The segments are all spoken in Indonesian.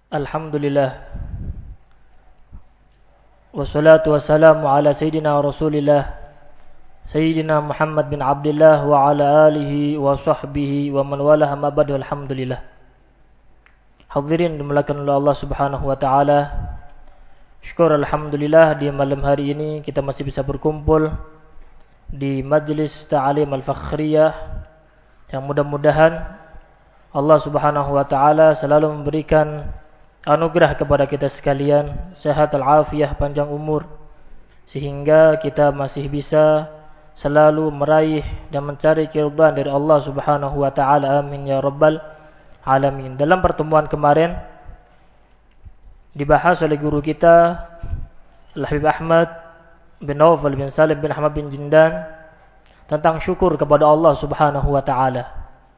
Alhamdulillah. Wassalatu wassalamu ala Sayyidina Rasulillah Sayyidina Muhammad bin Abdullah wa ala alihi wa sahbihi wa man walah amma ba'du. Alhamdulillah. Hadirin dimuliakan oleh Allah Subhanahu wa taala. Syukur alhamdulillah di malam hari ini kita masih bisa berkumpul di Majlis Ta'alim Al-Fakhriyah yang mudah-mudahan Allah Subhanahu wa taala selalu memberikan anugerah kepada kita sekalian, sehat al-afiyah, panjang umur, sehingga kita masih bisa selalu meraih dan mencari keridhaan dari Allah Subhanahu wa taala. Amin ya rabbal alamin. Dalam pertemuan kemarin dibahas oleh guru kita Al-Habib Ahmad bin Nawfal bin Salim bin Ahmad bin Jindan tentang syukur kepada Allah Subhanahu wa taala.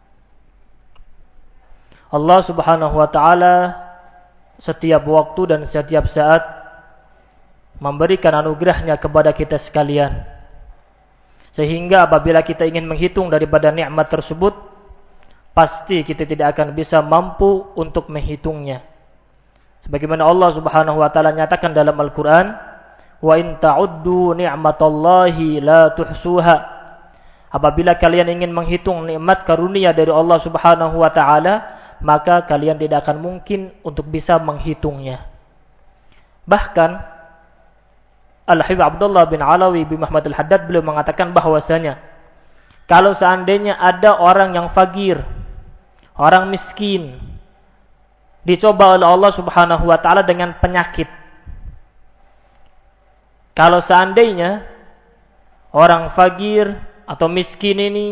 Allah Subhanahu wa taala setiap waktu dan setiap saat memberikan anugerahnya kepada kita sekalian. Sehingga apabila kita ingin menghitung daripada nikmat tersebut, pasti kita tidak akan bisa mampu untuk menghitungnya. Sebagaimana Allah Subhanahu wa taala nyatakan dalam Al-Qur'an, "Wa in ta'uddu ni'matallahi la tuhsuha." Apabila kalian ingin menghitung nikmat karunia dari Allah Subhanahu wa taala, maka kalian tidak akan mungkin untuk bisa menghitungnya. Bahkan Al-Habib Abdullah bin Alawi bin Muhammad Al-Haddad beliau mengatakan bahwasanya kalau seandainya ada orang yang fakir, orang miskin, dicoba oleh Allah Subhanahu wa taala dengan penyakit. Kalau seandainya orang fakir atau miskin ini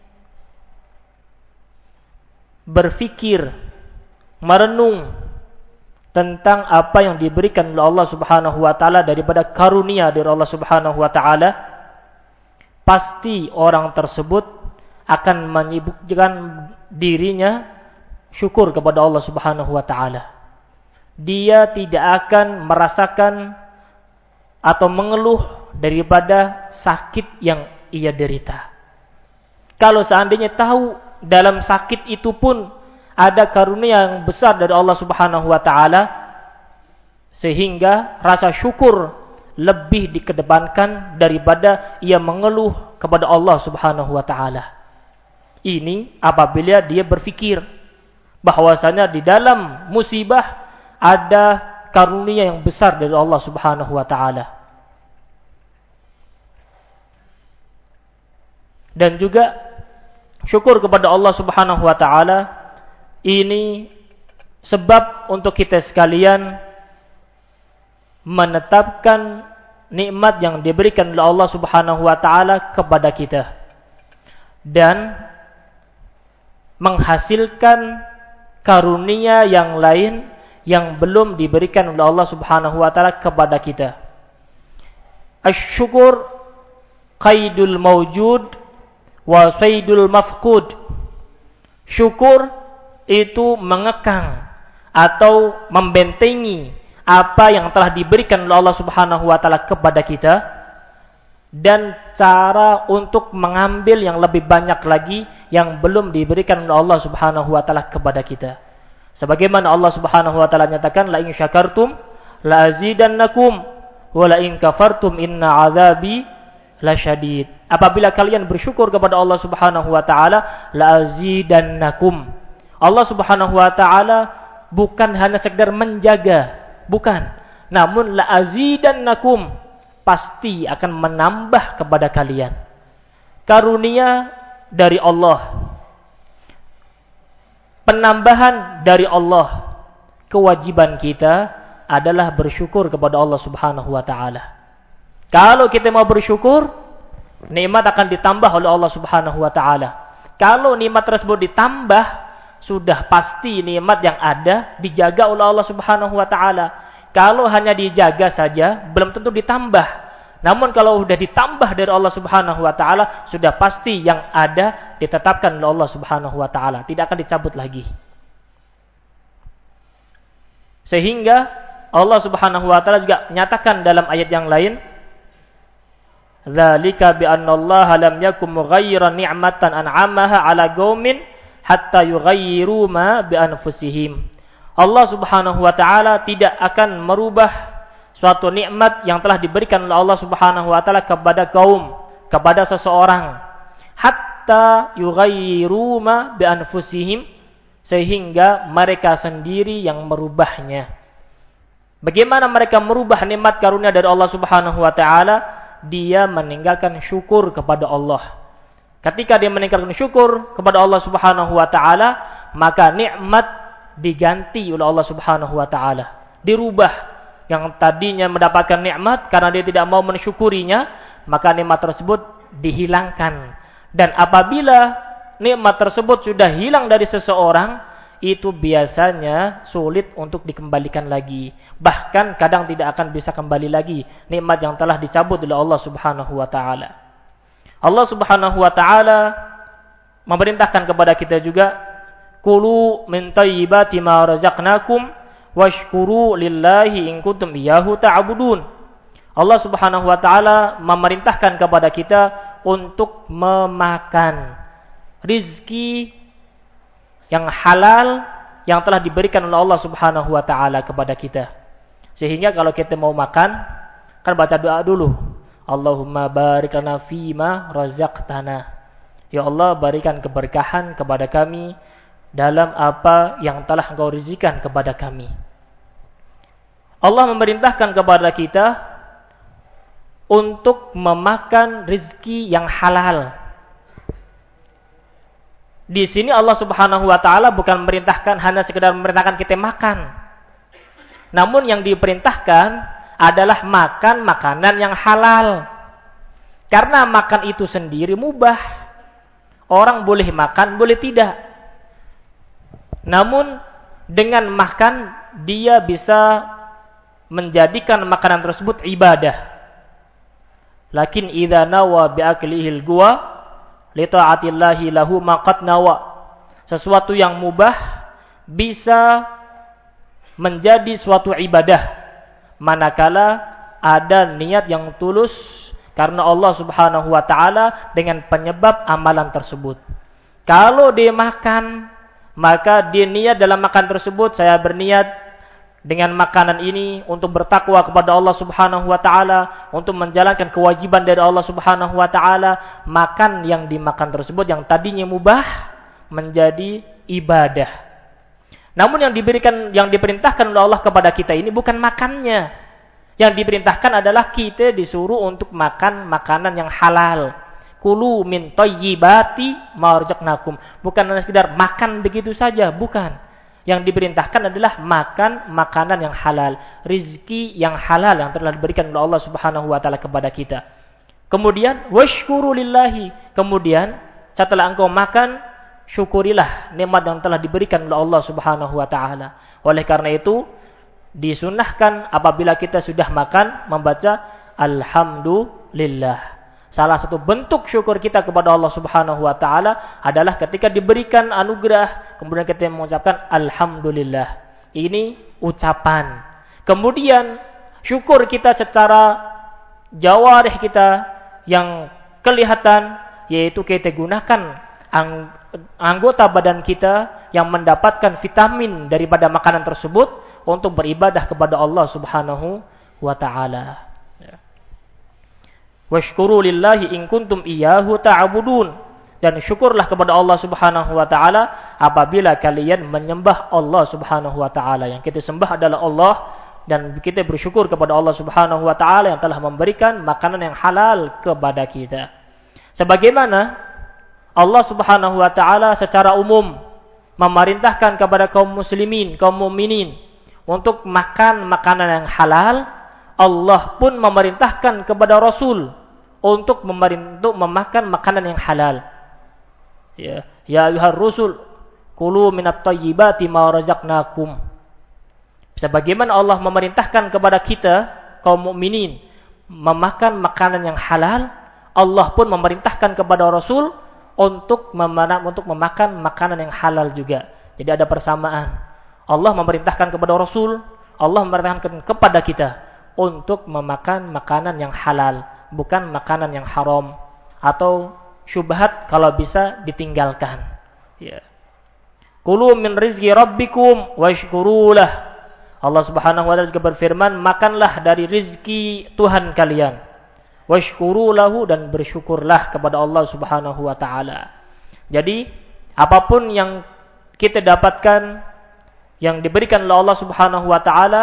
berfikir, merenung tentang apa yang diberikan oleh Allah Subhanahu wa taala daripada karunia dari Allah Subhanahu wa taala, pasti orang tersebut akan menyibukkan dirinya syukur kepada Allah Subhanahu wa taala. Dia tidak akan merasakan atau mengeluh daripada sakit yang ia derita. Kalau seandainya tahu dalam sakit itu pun ada karunia yang besar dari Allah Subhanahu wa taala, sehingga rasa syukur lebih dikedepankan daripada ia mengeluh kepada Allah Subhanahu wa taala. Ini apabila dia berfikir bahwasanya di dalam musibah ada karunia yang besar dari Allah Subhanahu wa taala. Dan juga syukur kepada Allah Subhanahu wa taala ini sebab untuk kita sekalian menetapkan nikmat yang diberikan oleh Allah Subhanahu wa taala kepada kita dan menghasilkan karunia yang lain yang belum diberikan oleh Allah Subhanahu wa taala kepada kita. Asy-syukur qaidul mawjud wa saydul mafqud. Syukur itu mengekang atau membentengi apa yang telah diberikan oleh Allah Subhanahu wa taala kepada kita dan cara untuk mengambil yang lebih banyak lagi yang belum diberikan oleh Allah Subhanahu wa taala kepada kita. Sebagaimana Allah Subhanahu wa taala nyatakan, la in syakartum la azidannakum wa la in kafartum inna azabi lasyadid. Apabila kalian bersyukur kepada Allah Subhanahu wa taala, la azidannakum. Allah Subhanahu wa taala bukan hanya sekedar menjaga, bukan. Namun la azidannakum, pasti akan menambah kepada kalian. Karunia dari Allah. Penambahan dari Allah. Kewajiban kita adalah bersyukur kepada Allah Subhanahu wa taala. Kalau kita mau bersyukur, nikmat akan ditambah oleh Allah Subhanahu wa taala. Kalau nikmat tersebut ditambah, sudah pasti nikmat yang ada dijaga oleh Allah Subhanahu wa taala. Kalau hanya dijaga saja, belum tentu ditambah. Namun kalau sudah ditambah dari Allah Subhanahu wa taala, sudah pasti yang ada ditetapkan oleh Allah Subhanahu wa taala, tidak akan dicabut lagi. Sehingga Allah Subhanahu wa taala juga nyatakan dalam ayat yang lain, dzalika bi annallaha lam yakum mughayyiran ni'matan an'amaha 'ala qaumin hatta yughayyiru ma bi anfusihim. Allah Subhanahu wa taala tidak akan merubah suatu nikmat yang telah diberikan oleh Allah Subhanahu wa taala kepada seseorang hatta yughayyiru ma bi anfusihim, sehingga mereka sendiri yang merubahnya. Bagaimana mereka merubah nikmat karunia dari Allah Subhanahu wa taala? Dia meninggalkan syukur kepada Allah. Ketika dia meninggalkan syukur kepada Allah Subhanahu wa taala, maka nikmat diganti oleh Allah Subhanahu wa taala. Dirubah. Yang tadinya mendapatkan nikmat karena dia tidak mau mensyukurinya, maka nikmat tersebut dihilangkan. Dan apabila nikmat tersebut sudah hilang dari seseorang, itu biasanya sulit untuk dikembalikan lagi. Bahkan kadang tidak akan bisa kembali lagi nikmat yang telah dicabut oleh Allah Subhanahu wa taala. Allah Subhanahu wa taala memerintahkan kepada kita juga, kulu min thayyibati ma razaqnakum washkuru lillahi in kuntum iyyahu ta'budun. Allah Subhanahu wa taala memerintahkan kepada kita untuk memakan rizki yang halal yang telah diberikan oleh Allah Subhanahu wa taala kepada kita. Sehingga kalau kita mau makan, kan baca doa dulu. Allahumma barik lana fima razaqtana. Ya Allah, berikan keberkahan kepada kami dalam apa yang telah Engkau rezekikan kepada kami. Allah memerintahkan kepada kita untuk memakan rezeki yang halal. Di sini Allah Subhanahu wa taala bukan memerintahkan hanya sekedar memerintahkan kita makan. Namun yang diperintahkan adalah makan makanan yang halal. Karena makan itu sendiri mubah. Orang boleh makan, boleh tidak. Namun dengan makan dia bisa menjadikan makanan tersebut ibadah. Lakin idza nawa bi aklihil guwa li ta'atillahi lahu maqad nawa. Sesuatu yang mubah bisa menjadi suatu ibadah manakala ada niat yang tulus karena Allah Subhanahu wa taala dengan penyebab amalan tersebut. Kalau dia makan, maka dia niat dalam makan tersebut, saya berniat dengan makanan ini untuk bertakwa kepada Allah Subhanahu wa taala, untuk menjalankan kewajiban dari Allah Subhanahu wa taala, makan yang dimakan tersebut yang tadinya mubah menjadi ibadah. Namun yang diperintahkan oleh Allah kepada kita ini bukan makannya. Yang diperintahkan adalah kita disuruh untuk makan makanan yang halal. Kulu min thayyibati ma razaqnakum. Bukan hanya sekedar makan begitu saja, bukan. Yang diperintahkan adalah makan makanan yang halal, rizki yang halal yang telah diberikan oleh Allah Subhanahu wa taala kepada kita. Kemudian washkuru lillahi. Kemudian setelah engkau makan, syukurilah nikmat yang telah diberikan oleh Allah Subhanahu wa taala. Oleh karena itu disunnahkan apabila kita sudah makan membaca alhamdulillah. Salah satu bentuk syukur kita kepada Allah Subhanahu wa taala adalah ketika diberikan anugerah, kemudian kita mengucapkan alhamdulillah. Ini ucapan. Kemudian syukur kita secara jawarih kita yang kelihatan, yaitu kita gunakan anggota badan kita yang mendapatkan vitamin daripada makanan tersebut untuk beribadah kepada Allah Subhanahu wa taala. Washkuru lillahi in kuntum iyyahu ta'budun. Dan syukurlah kepada Allah Subhanahu wa taala apabila kalian menyembah Allah Subhanahu wa taala. Yang kita sembah adalah Allah, dan kita bersyukur kepada Allah Subhanahu wa taala yang telah memberikan makanan yang halal kepada kita. Sebagaimana Allah Subhanahu wa taala secara umum memerintahkan kepada kaum muslimin, kaum mukminin untuk makan makanan yang halal, Allah pun memerintahkan kepada Rasul untuk memakan makanan yang halal. Ya ayyuhar rusul, kulu minat thayyibati ma razaqnakum. Sebagaimana Allah memerintahkan kepada kita kaum mukminin memakan makanan yang halal, Allah pun memerintahkan kepada Rasul untuk memakan makanan yang halal juga. Jadi ada persamaan. Allah memerintahkan kepada Rasul, Allah memerintahkan kepada kita untuk memakan makanan yang halal, bukan makanan yang haram atau syubhat kalau bisa ditinggalkan. Ya. Kulu min rizqi rabbikum washkurulah. Allah Subhanahu wa taala juga berfirman, makanlah dari rizki Tuhan kalian. Washkurulahu, dan bersyukurlah kepada Allah Subhanahu wa taala. Jadi, apapun yang kita dapatkan yang diberikan oleh Allah Subhanahu wa taala,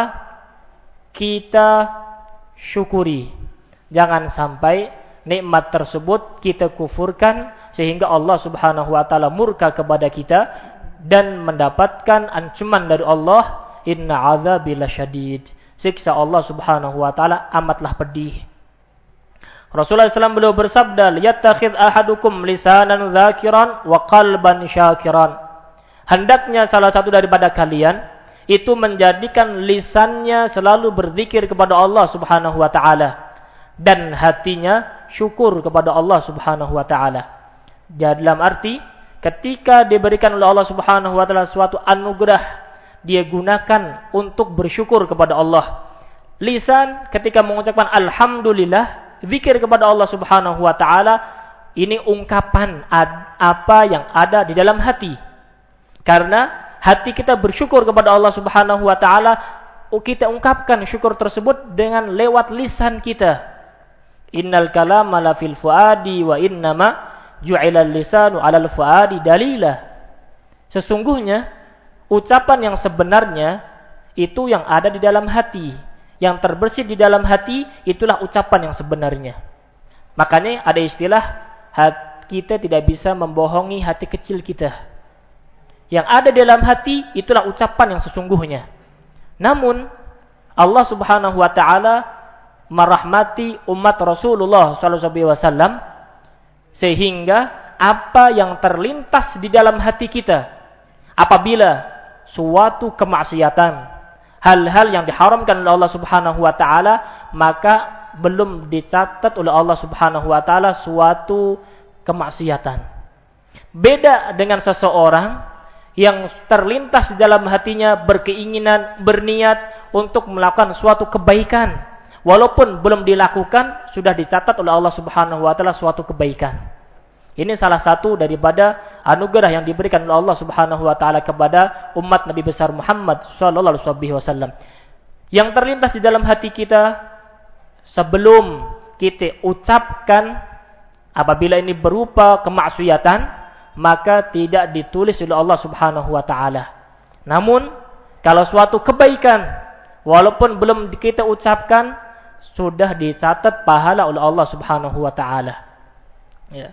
kita syukuri. Jangan sampai nikmat tersebut kita kufurkan sehingga Allah Subhanahu wa taala murka kepada kita dan mendapatkan ancaman dari Allah, inna azabi lasyadid. Siksa Allah Subhanahu wa taala amatlah pedih. Rasulullah SAW beliau bersabda, "Yattakhidh ahadukum lisanan dzakiran wa qalban syakiran." Hendaknya salah satu daripada kalian itu menjadikan lisannya selalu berzikir kepada Allah Subhanahu wa taala dan hatinya syukur kepada Allah Subhanahu wa taala. Dalam arti ketika diberikan oleh Allah Subhanahu wa taala suatu anugerah, dia gunakan untuk bersyukur kepada Allah. Lisan ketika mengucapkan alhamdulillah, zikir kepada Allah Subhanahu wa taala, ini ungkapan apa yang ada di dalam hati. Karena hati kita bersyukur kepada Allah Subhanahu wa taala, kita ungkapkan syukur tersebut dengan lewat lisan kita. Innal kalama la fil fuadi wa innama ju'ilal lisanu 'alal fuadi dalila. Sesungguhnya ucapan yang sebenarnya itu yang ada di dalam hati. Yang terbersih di dalam hati itulah ucapan yang sebenarnya. Makanya ada istilah, kita tidak bisa membohongi hati kecil kita. Yang ada di dalam hati itulah ucapan yang sesungguhnya. Namun Allah Subhanahu wa taala merahmati umat Rasulullah sallallahu alaihi wasallam sehingga apa yang terlintas di dalam hati kita apabila suatu kemaksiatan, hal-hal yang diharamkan oleh Allah Subhanahu wa taala, maka belum dicatat oleh Allah Subhanahu wa taala suatu kemaksiatan. Beda dengan seseorang yang terlintas di dalam hatinya berkeinginan, berniat untuk melakukan suatu kebaikan, walaupun belum dilakukan sudah dicatat oleh Allah Subhanahu wa taala suatu kebaikan. Ini salah satu daripada anugerah yang diberikan oleh Allah Subhanahu wa taala kepada umat Nabi besar Muhammad sallallahu alaihi wasallam. Yang terlintas di dalam hati kita sebelum kita ucapkan, apabila ini berupa kemaksiatan, maka tidak ditulis oleh Allah Subhanahu wa taala. Namun kalau suatu kebaikan walaupun belum kita ucapkan sudah dicatat pahala oleh Allah Subhanahu wa taala. Ya.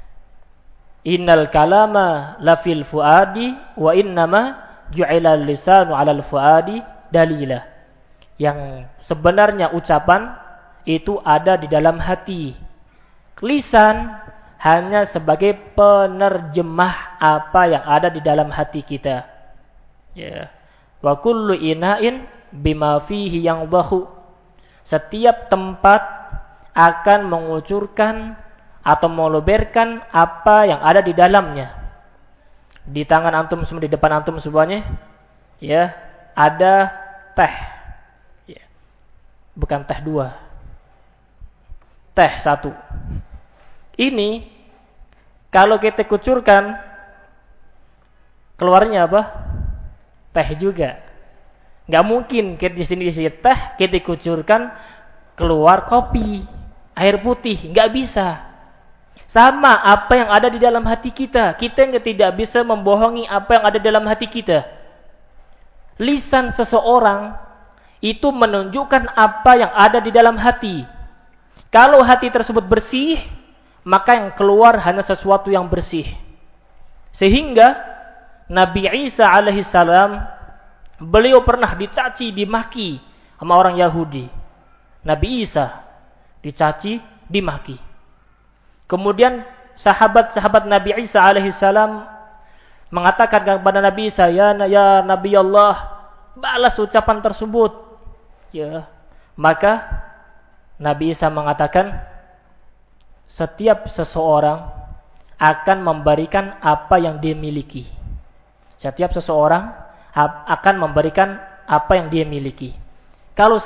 Innal kalama la fil fuadi wa innama ju'ila lisanu 'alal fuadi dalila. Yang sebenarnya ucapan itu ada di dalam hati. Lisan hanya sebagai penerjemah apa yang ada di dalam hati kita. Ya. Wa kullu ina'in bima fihi yangdahu. Setiap tempat akan mengucurkan atau meluberkan apa yang ada di dalamnya. Di tangan antum semua, di depan antum semuanya, ya, ada teh. Ya. Bukan teh 2. Teh 1. Ini kalau kita kucurkan keluarnya apa? Teh juga. Enggak mungkin kita di sini isi teh, kita kucurkan keluar kopi, air putih, enggak bisa. Sama apa yang ada di dalam hati kita. Kita tidak bisa membohongi apa yang ada di dalam hati kita. Lisan seseorang itu menunjukkan apa yang ada di dalam hati. Kalau hati tersebut bersih, maka yang keluar hanya sesuatu yang bersih. Sehingga Nabi Isa alaihissalam, beliau pernah dicaci, dimaki sama orang Yahudi. Nabi Isa dicaci, dimaki. Kemudian sahabat-sahabat Nabi Isa alaihissalam mengatakan kepada Nabi Isa, ya Nabi Allah, balas ucapan tersebut. Ya, maka Nabi Isa mengatakan, setiap seseorang akan memberikan apa yang dia miliki. Setiap seseorang akan memberikan apa yang dia miliki. Kalau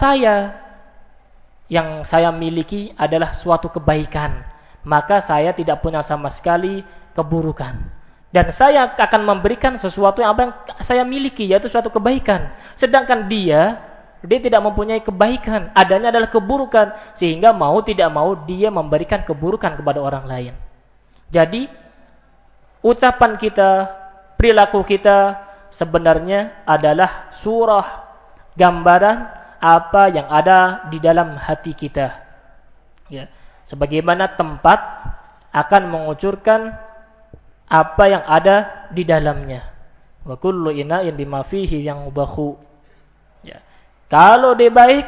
yang saya miliki adalah suatu kebaikan, maka saya tidak punya sama sekali keburukan. Dan saya akan memberikan sesuatu yang apa yang saya miliki, yaitu suatu kebaikan. Sedangkan dia tidak mempunyai kebaikan, adanya adalah keburukan, sehingga mau tidak mau dia memberikan keburukan kepada orang lain. Jadi ucapan kita, perilaku kita sebenarnya adalah surah gambaran apa yang ada di dalam hati kita. Ya, sebagaimana tempat akan mengucurkan apa yang ada di dalamnya. Wa kullu ina'in bima fihi yang bahu. Ya. Kalau dia baik,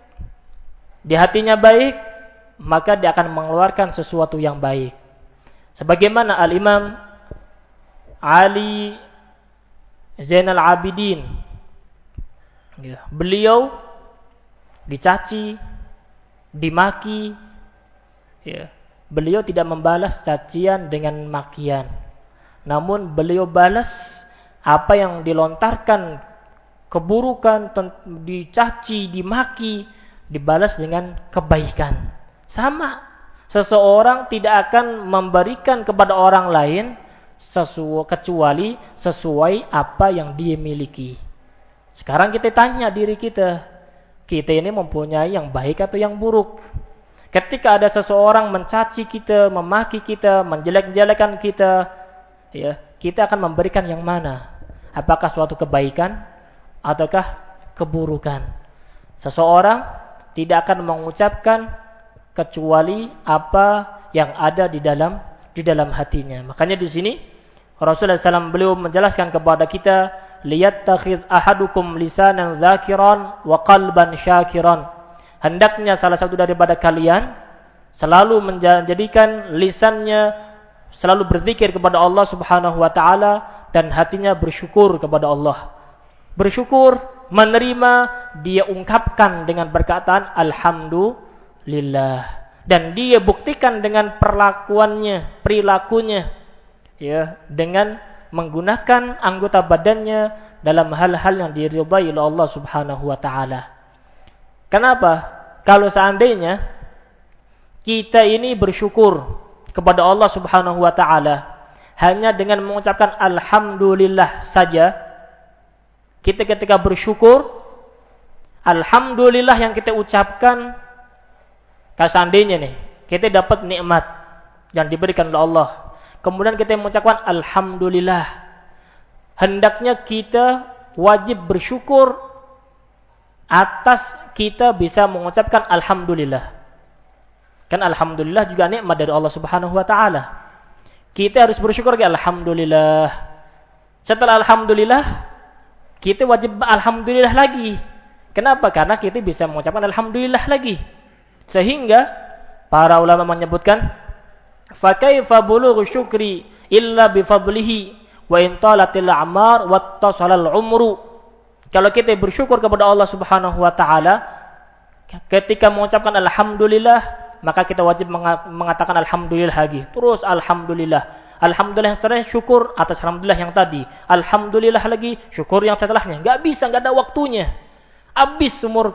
di hatinya baik, maka dia akan mengeluarkan sesuatu yang baik. Sebagaimana Al-Imam Ali Zainal Abidin, ya, beliau dicaci, dimaki, ya, beliau tidak membalas cacian dengan makian, namun beliau balas apa yang dilontarkan keburukan, dicaci, dimaki, dibalas dengan kebaikan. Sama, seseorang tidak akan memberikan kepada orang lain kecuali sesuai apa yang dia miliki. Sekarang kita tanya diri kita ini mempunyai yang baik atau yang buruk? Ketika ada seseorang mencaci kita, memaki kita, menjelek-jelekan kita, ya, kita akan memberikan yang mana? Apakah suatu kebaikan ataukah keburukan? Seseorang tidak akan mengucapkan kecuali apa yang ada di dalam hatinya. Makanya di sini Rasulullah SAW beliau menjelaskan kepada kita, liyattakhidh ahadukum lisanan dzakiran wa qalban syakiran. Hendaknya salah satu daripada kalian selalu menjadikan lisannya selalu berzikir kepada Allah Subhanahu wa taala dan hatinya bersyukur kepada Allah. Bersyukur, menerima, dia ungkapkan dengan perkataan alhamdulillah, dan dia buktikan dengan perlakuannya, perilakunya, ya, dengan menggunakan anggota badannya dalam hal-hal yang diridhai oleh Allah Subhanahu wa taala. Kenapa? Kalau seandainya kita ini bersyukur kepada Allah Subhanahu wa taala hanya dengan mengucapkan alhamdulillah saja, kita ketika bersyukur, alhamdulillah yang kita ucapkan, kalau seandainya nih kita dapat nikmat yang diberikan oleh Allah, kemudian kita mengucapkan alhamdulillah, hendaknya kita wajib bersyukur atas kita bisa mengucapkan alhamdulillah. Kan alhamdulillah juga nikmat dari Allah Subhanahu wa taala. Kita harus bersyukur kepada alhamdulillah. Setelah alhamdulillah, kita wajib alhamdulillah lagi. Kenapa? Karena kita bisa mengucapkan alhamdulillah lagi. Sehingga para ulama menyebutkan, fa kaifa bulughu syukri illa bi fadlihi wa in talatil a'mar wattasalal umru. Kalau kita bersyukur kepada Allah Subhanahu wa taala ketika mengucapkan alhamdulillah, maka kita wajib mengatakan alhamdulillah lagi. Terus alhamdulillah. Alhamdulillah yang setelahnya syukur atas alhamdulillah yang tadi. Alhamdulillah lagi syukur yang setelahnya. Enggak bisa, enggak ada waktunya. Habis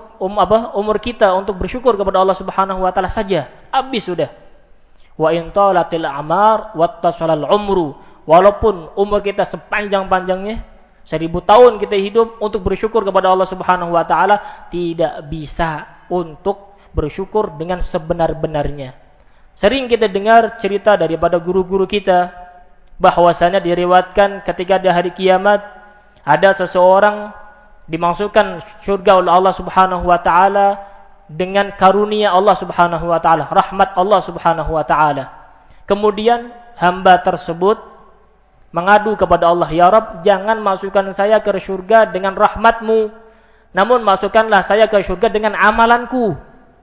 umur kita untuk bersyukur kepada Allah Subhanahu wa taala saja. Habis sudah. Wa in talatil a'mar wattasalal umru. Walaupun umur kita sepanjang-panjangnya, 1000 tahun kita hidup untuk bersyukur kepada Allah Subhanahu wa taala, tidak bisa untuk bersyukur dengan sebenar-benarnya. Sering kita dengar cerita daripada guru-guru kita bahwasanya diriwayatkan ketika di hari kiamat ada seseorang dimasukkan surga oleh Allah Subhanahu wa taala dengan karunia Allah Subhanahu wa taala, rahmat Allah Subhanahu wa taala. Kemudian hamba tersebut mengadu kepada Allah, ya Rabb, jangan masukkan saya ke surga dengan rahmatmu, namun masukkanlah saya ke surga dengan amalanku,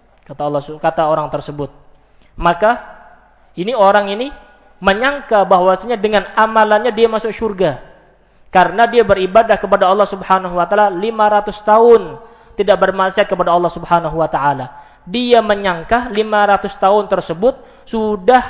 kata orang tersebut. Maka orang ini menyangka bahwasanya dengan amalannya dia masuk surga, karena dia beribadah kepada Allah Subhanahu wa taala 500 tahun tidak bermaksiat kepada Allah Subhanahu wa taala. Dia menyangka 500 tahun tersebut sudah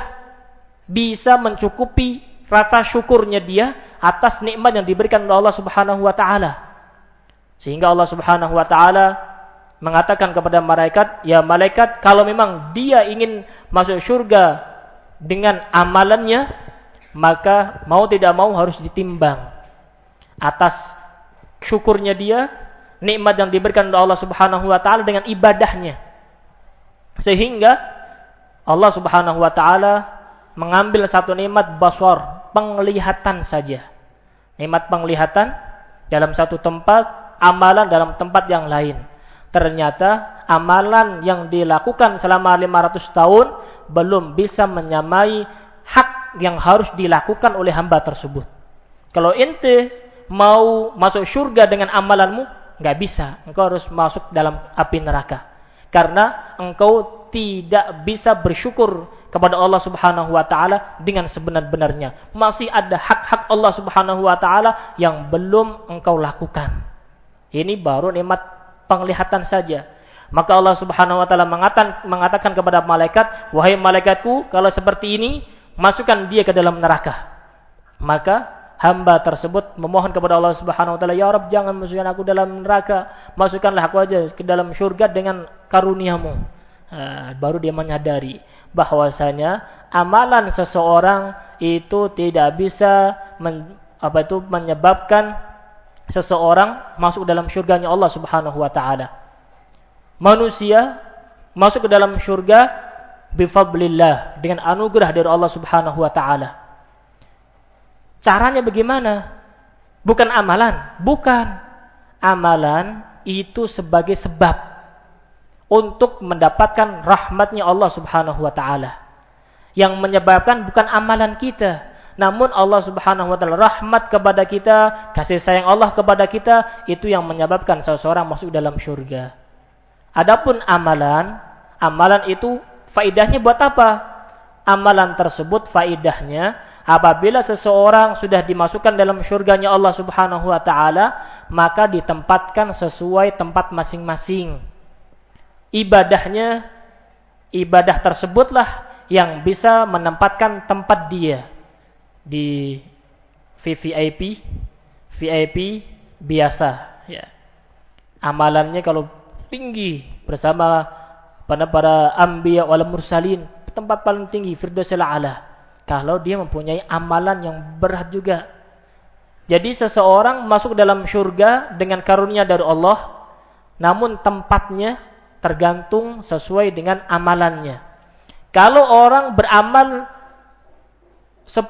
bisa mencukupi rasa syukurnya dia atas nikmat yang diberikan oleh Allah Subhanahu wa taala. Sehingga Allah Subhanahu wa taala mengatakan kepada malaikat, ya malaikat, kalau memang dia ingin masuk surga dengan amalannya, maka mau tidak mau harus ditimbang atas syukurnya dia, nikmat yang diberikan oleh Allah Subhanahu wa taala dengan ibadahnya. Sehingga Allah Subhanahu wa taala mengambil satu nikmat basar, penglihatan saja. Nikmat penglihatan dalam satu tempat, amalan dalam tempat yang lain. Ternyata amalan yang dilakukan selama 500 tahun belum bisa menyamai hak yang harus dilakukan oleh hamba tersebut. Kalau ente mau masuk surga dengan amalanmu, nggak bisa. Engkau harus masuk dalam api neraka. Karena engkau tidak bisa bersyukur kepada Allah Subhanahu wa taala dengan sebenar-benarnya. Masih ada hak-hak Allah Subhanahu wa taala yang belum engkau lakukan. Ini baru nikmat penglihatan saja. Maka Allah Subhanahu wa taala mengatakan kepada malaikat, "Wahai malaikatku, kalau seperti ini, masukkan dia ke dalam neraka." Maka hamba tersebut memohon kepada Allah Subhanahu wa taala, "Ya Rabb, jangan masukkan aku dalam neraka. Masukkanlah aku aja ke dalam surga dengan karuniamu." Baru dia menyadari bahwasanya amalan seseorang itu tidak bisa menyebabkan seseorang masuk dalam surganya Allah Subhanahu wa taala. Manusia masuk ke dalam surga bifadlillah, dengan anugerah dari Allah Subhanahu wa taala. Caranya bagaimana? Bukan amalan, bukan. Amalan itu sebagai sebab untuk mendapatkan rahmatnya Allah Subhanahu wa taala. Yang menyebabkan bukan amalan kita, namun Allah Subhanahu wa taala, rahmat kepada kita, kasih sayang Allah kepada kita, itu yang menyebabkan seseorang masuk dalam surga. Adapun amalan itu faidahnya buat apa? Amalan tersebut faidahnya apabila seseorang sudah dimasukkan dalam surganya Allah Subhanahu wa taala, maka ditempatkan sesuai tempat masing-masing. Ibadah tersebutlah yang bisa menempatkan tempat dia di VIP biasa, ya. Amalannya kalau tinggi bersama para anbiya wal mursalin, tempat paling tinggi firdausil a'la. Kalau dia mempunyai amalan yang berat juga. Jadi seseorang masuk dalam surga dengan karunia dari Allah, namun tempatnya tergantung sesuai dengan amalannya. Kalau orang beramal 10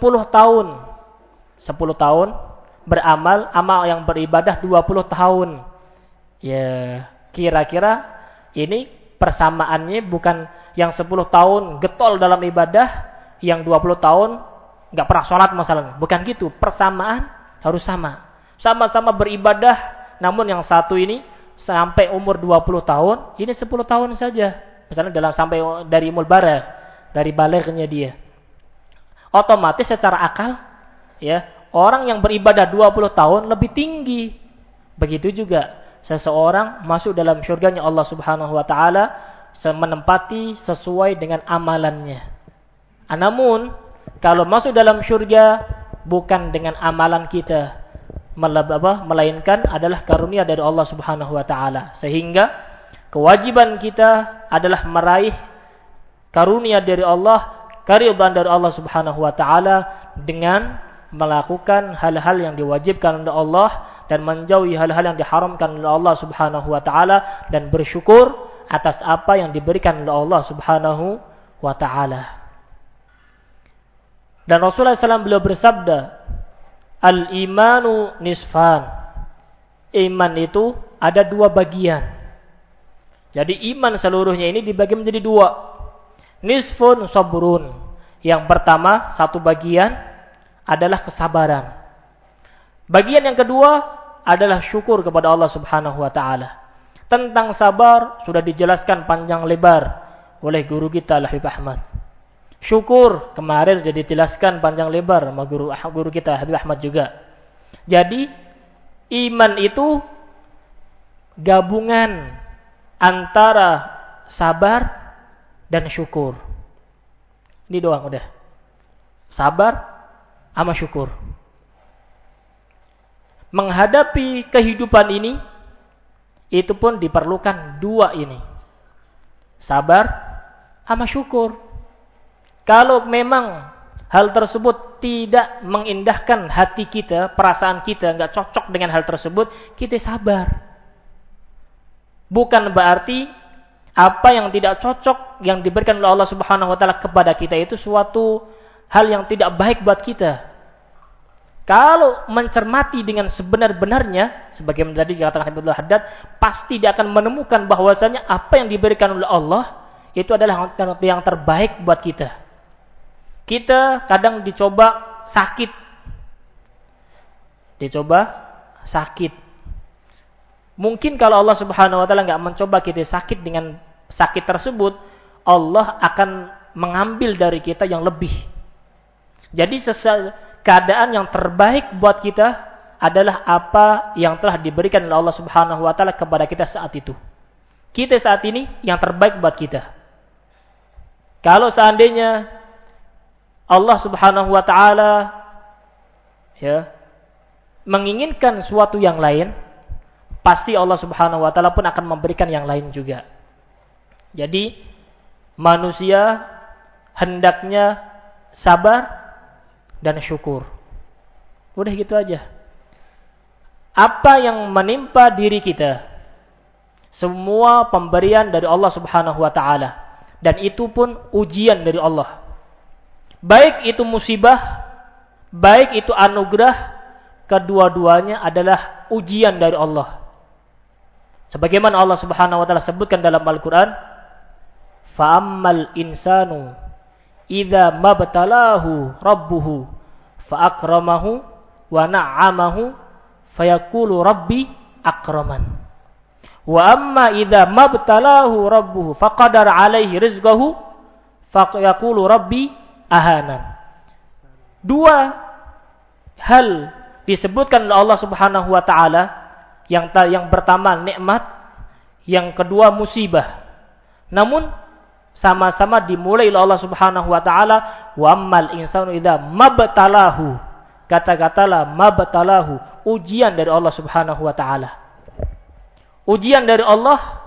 tahun beramal, amal yang beribadah 20 tahun. Ya, kira-kira ini persamaannya bukan yang 10 tahun getol dalam ibadah, yang 20 tahun nggak pernah sholat masalahnya. Bukan gitu, persamaan harus sama. Sama-sama beribadah, namun yang satu ini sampai umur 20 tahun, ini 10 tahun saja. Misalnya sampai dari umur dari baleghnya dia. Otomatis secara akal, ya, orang yang beribadah 20 tahun lebih tinggi. Begitu juga seseorang masuk dalam surganya Allah Subhanahu wa taala menempati sesuai dengan amalannya. Namun kalau masuk dalam surga bukan dengan amalan kita, melainkan adalah karunia dari Allah Subhanahu wa taala. Sehingga kewajiban kita adalah meraih karunia dari Allah, keridhaan dari Allah Subhanahu wa taala dengan melakukan hal-hal yang diwajibkan oleh Allah dan menjauhi hal-hal yang diharamkan oleh Allah Subhanahu wa taala, dan bersyukur atas apa yang diberikan oleh Allah Subhanahu wa taala. Dan Rasulullah SAW beliau bersabda, "Al-imanu nisfan." Iman itu ada 2 bagian. Jadi iman seluruhnya ini dibagi menjadi 2. Nisfun sabrun. Yang pertama, satu bagian adalah kesabaran. Bagian yang kedua adalah syukur kepada Allah Subhanahu wa taala. Tentang sabar sudah dijelaskan panjang lebar oleh guru kita Habib Ahmad. Syukur kemarin sudah dijelaskan panjang lebar sama guru kita Habib Ahmad juga. Jadi iman itu gabungan antara sabar dan syukur. Ini doang udah. Sabar sama syukur. Menghadapi kehidupan ini, itu pun diperlukan 2 ini. Sabar sama syukur. Kalau memang hal tersebut tidak mengindahkan hati kita, perasaan kita enggak cocok dengan hal tersebut, kita sabar. Bukan berarti apa yang tidak cocok yang diberikan oleh Allah Subhanahu wa taala kepada kita itu suatu hal yang tidak baik buat kita. Kalau mencermati dengan sebenar-benarnya, sebagaimana tadi dikatakan Habibullah Haddad, pasti dia akan menemukan bahwasanya apa yang diberikan oleh Allah itu adalah yang terbaik buat kita. Kita kadang dicoba sakit. Mungkin kalau Allah Subhanahu wa taala enggak mencoba kita sakit dengan sakit tersebut, Allah akan mengambil dari kita yang lebih. Jadi keadaan yang terbaik buat kita adalah apa yang telah diberikan oleh Allah Subhanahu wa taala kepada kita saat itu. Kita saat ini yang terbaik buat kita. Kalau seandainya Allah Subhanahu wa taala menginginkan suatu yang lain, pasti Allah Subhanahu wa taala pun akan memberikan yang lain juga. Jadi manusia hendaknya sabar dan syukur. Udah gitu aja. Apa yang menimpa diri kita, semua pemberian dari Allah Subhanahu wa taala, dan itu pun ujian dari Allah. Baik itu musibah, baik itu anugerah, kedua-duanya adalah ujian dari Allah. Sebagaimana Allah Subhanahu wa taala sebutkan dalam Al-Qur'an, "Fa'ammal insanu idza mabtalahu rabbuhu fa'akramahu wa na'amahu fayaqulu rabbi akraman. Wa amma idza mabtalahu rabbuhu faqadara 'alaihi rizqahu fayaqulu rabbi ahanan." Dua hal disebutkan oleh Allah Subhanahu wa taala, yang pertama nikmat, yang kedua musibah. Namun sama-sama dimulai oleh Allah Subhanahu wa taala, wa ammal insanu idza mabtalahu. Kata-katalah mabtalahu, ujian dari Allah Subhanahu wa taala. Ujian dari Allah.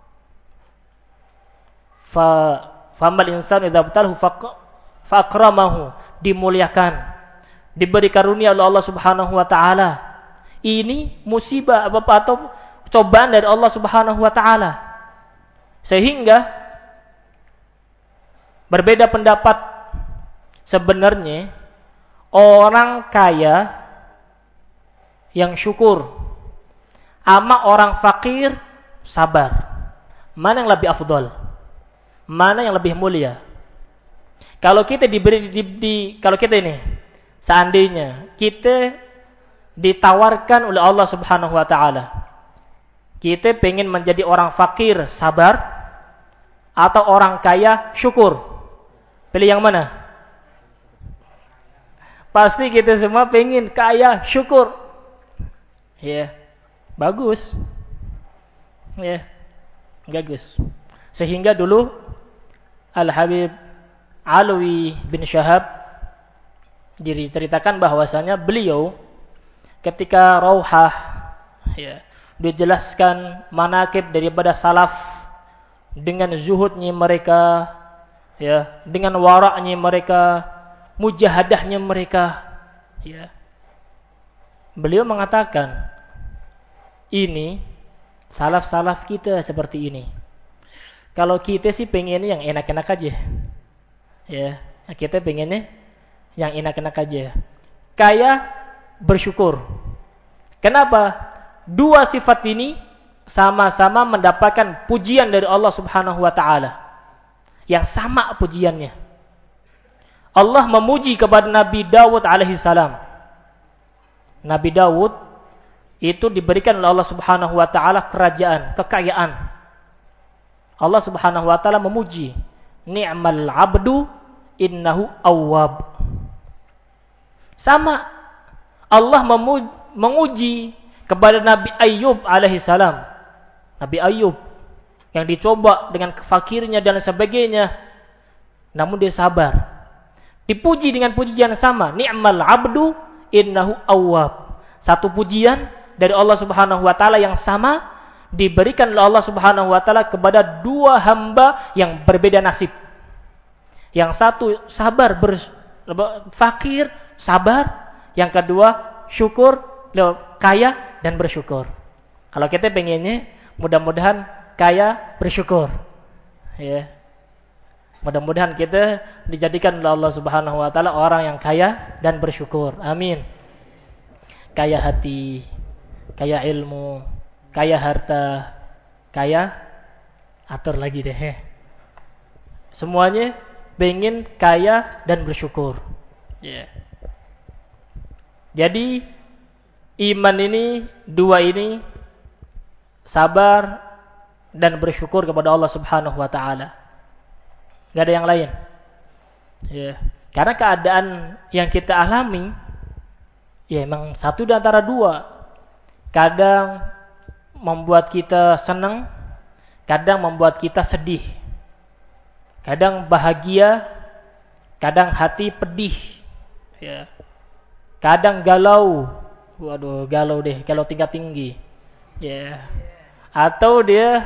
Famal insanu idza mabtalahu faakramahu, dimuliakan, diberi karunia oleh Allah Subhanahu wa taala. Ini musibah atau cobaan dari Allah Subhanahu wa taala. Sehingga berbeda pendapat, sebenarnya orang kaya yang syukur sama orang fakir sabar, mana yang lebih afdal? Mana yang lebih mulia? Kalau kita kalau kita ini seandainya kita ditawarkan oleh Allah Subhanahu wa taala, kita pengen menjadi orang fakir sabar atau orang kaya syukur, pilih yang mana? Pasti kita semua pengen kaya syukur. Bagus. Bagus. Sehingga dulu Al-Habib Alwi bin Syahab diceritakan bahwasanya beliau ketika rauhah dijelaskan manaqib daripada salaf dengan zuhudnya mereka, dengan waraknya mereka, mujahadahnya mereka, beliau mengatakan, ini salaf-salaf kita seperti ini. Kalau kita sih pengennya yang enak-enak aja, kita pengennya yang enak-enak aja. Kaya bersyukur. Kenapa? Dua sifat ini sama-sama mendapatkan pujian dari Allah Subhanahu wa taala. Yang sama pujiannya. Allah memuji kepada Nabi Dawud alaihi salam. Nabi Dawud itu diberikan oleh Allah Subhanahu wa taala kerajaan, kekayaan. Allah Subhanahu wa taala memuji, ni'mal 'abdu innahu awwab. Sama Allah menguji kepada Nabi Ayyub alaihi salam. Nabi Ayyub yang dicoba dengan fakirnya dan sebagainya, namun dia sabar. Dipuji dengan pujian sama, ni'mal 'abdu innahu awwab. Satu pujian dari Allah Subhanahu wa taala yang sama diberikan oleh Allah Subhanahu wa taala kepada dua hamba yang berbeda nasib. Yang satu sabar fakir, sabar. Yang kedua, syukur, kaya dan bersyukur. Kalau kita pengennya mudah-mudahan kaya, bersyukur. Ya. Mudah-mudahan kita dijadikan oleh Allah Subhanahu wa taala orang yang kaya dan bersyukur. Amin. Kaya hati, kaya ilmu, kaya harta, kaya atur lagi deh. Semuanya pengen kaya dan bersyukur. Ya. Jadi iman ini, dua ini, sabar dan bersyukur kepada Allah Subhanahu wa taala. Gak ada yang lain. Ya. Karena keadaan yang kita alami, ya memang satu di antara dua. Kadang membuat kita senang, kadang membuat kita sedih. Kadang bahagia, kadang hati pedih. Ya. Kadang galau. Waduh, galau deh, galau tingkat tinggi. Ya. Atau dia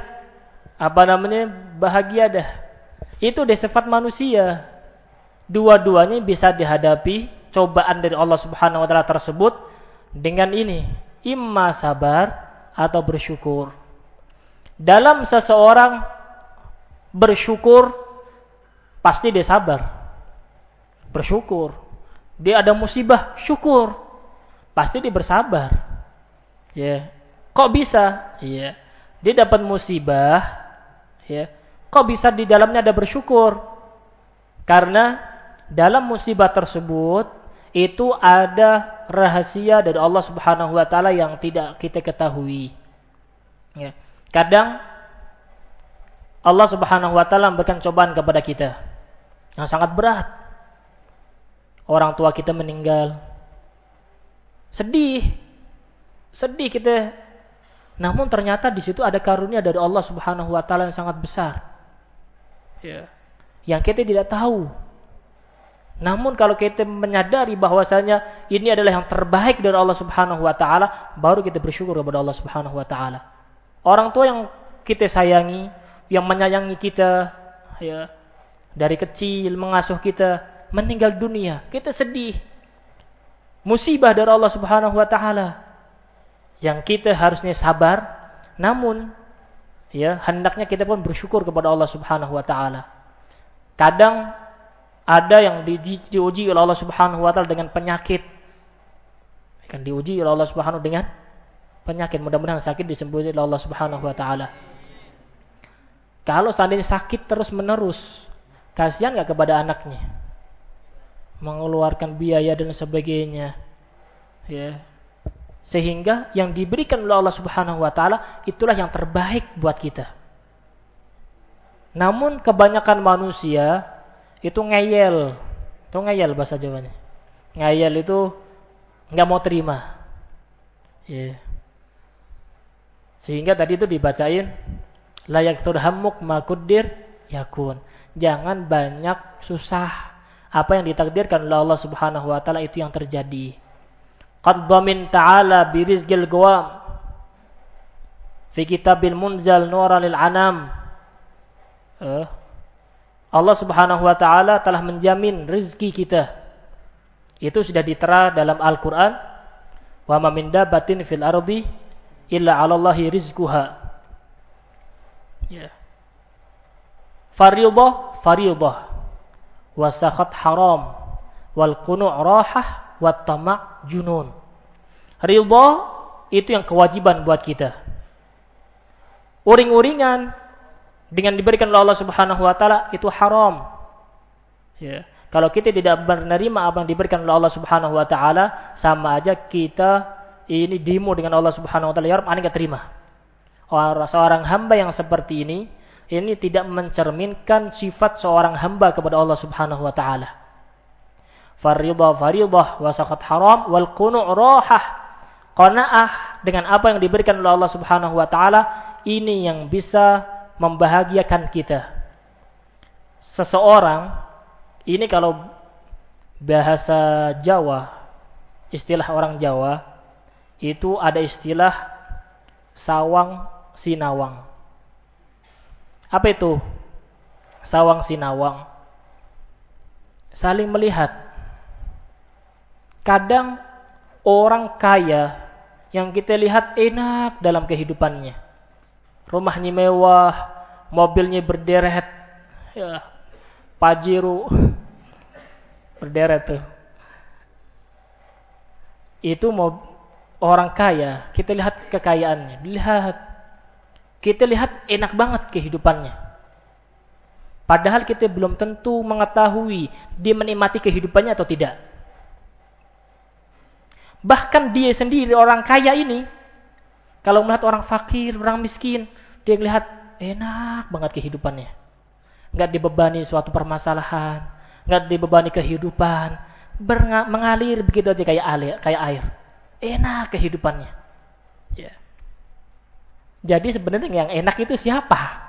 bahagia dah. Itu deh sifat manusia. Dua-duanya bisa dihadapi cobaan dari Allah Subhanahu wa taala tersebut dengan ini, imma sabar atau bersyukur. Dalam seseorang bersyukur pasti dia sabar. Bersyukur. Dia ada musibah, syukur. Pasti dia bersabar. Ya. Kok bisa? Ya. Dia dapat musibah, ya. Kok bisa di dalamnya ada bersyukur? Karena dalam musibah tersebut itu ada rahasia dari Allah Subhanahu wa taala yang tidak kita ketahui. Ya. Kadang Allah Subhanahu wa taala memberikan cobaan kepada kita yang sangat berat. Orang tua kita meninggal. Sedih kita. Namun ternyata di situ ada karunia dari Allah Subhanahu wa taala yang sangat besar. Ya. Yang kita tidak tahu. Namun kalau kita menyadari bahwasanya ini adalah yang terbaik dari Allah Subhanahu wa taala, baru kita bersyukur kepada Allah Subhanahu wa taala. Orang tua yang kita sayangi, yang menyayangi kita, ya, dari kecil mengasuh kita, meninggal dunia, kita sedih. Musibah dari Allah Subhanahu wa taala. Yang kita harusnya sabar, namun ya, hendaknya kita pun bersyukur kepada Allah Subhanahu wa taala. Kadang ada yang diuji oleh Allah Subhanahu wa taala dengan penyakit. Kan diuji oleh Allah Subhanahu dengan penyakit. Mudah-mudahan sakit disembuhkan oleh Allah Subhanahu wa taala. Kalau seandainya sakit terus-menerus, kasihan enggak kepada anaknya? Mengeluarkan biaya dan sebagainya. Ya. Sehingga yang diberikan oleh Allah Subhanahu wa taala itulah yang terbaik buat kita. Namun kebanyakan manusia itu ngeyel. Itu ngeyel bahasa Jawanya. Ngeyel itu enggak mau terima. Ya. Sehingga tadi itu dibacain la yaktur hammuk ma quddir yakun. Jangan banyak susah. Apa yang ditakdirkan oleh Allah Subhanahu wa taala itu yang terjadi. Qad dhamin ta'ala birizqil qawam fi kitabil munzal nuran lil anam. Allah Subhanahu wa taala telah menjamin rezeki kita. Itu sudah ditera dalam Al-Qur'an. Wa ma min dabbatin fil ardi illa 'alallahi rizquha. Ya. Fariidah wa sakhat haram wal qunu' rahah wat tama' junun. Ridha itu yang kewajiban buat kita. Uring-uringan dengan diberikan oleh Allah Subhanahu wa taala itu haram. Ya. Kalau kita tidak menerima apa yang diberikan oleh Allah Subhanahu wa taala, sama aja kita ini demo dengan Allah Subhanahu wa taala. Ya Rabb, ana enggak terima. Seorang hamba yang seperti ini tidak mencerminkan sifat seorang hamba kepada Allah Subhanahu wa taala. Fariidah wa sakhat haram wal qunu' rahah. Qanaah dengan apa yang diberikan oleh Allah Subhanahu wa taala, ini yang bisa membahagiakan kita. Seseorang ini kalau bahasa Jawa, istilah orang Jawa itu ada istilah sawang sinawang. Apa itu? Sawang sinawang. Saling melihat. Kadang orang kaya yang kita lihat enak dalam kehidupannya. Rumahnya mewah, mobilnya berderet, ya, Pajero berderet tuh. Itu mau orang kaya, kita lihat kekayaannya, kita lihat enak banget kehidupannya. Padahal kita belum tentu mengetahui dia menikmati kehidupannya atau tidak. Bahkan dia sendiri orang kaya ini, kalau melihat orang fakir, orang miskin, dia lihat enak banget kehidupannya. Nggak dibebani suatu permasalahan, nggak dibebani kehidupan, mengalir begitu aja kayak air. Enak kehidupannya. Ya. Jadi sebenarnya yang enak itu siapa?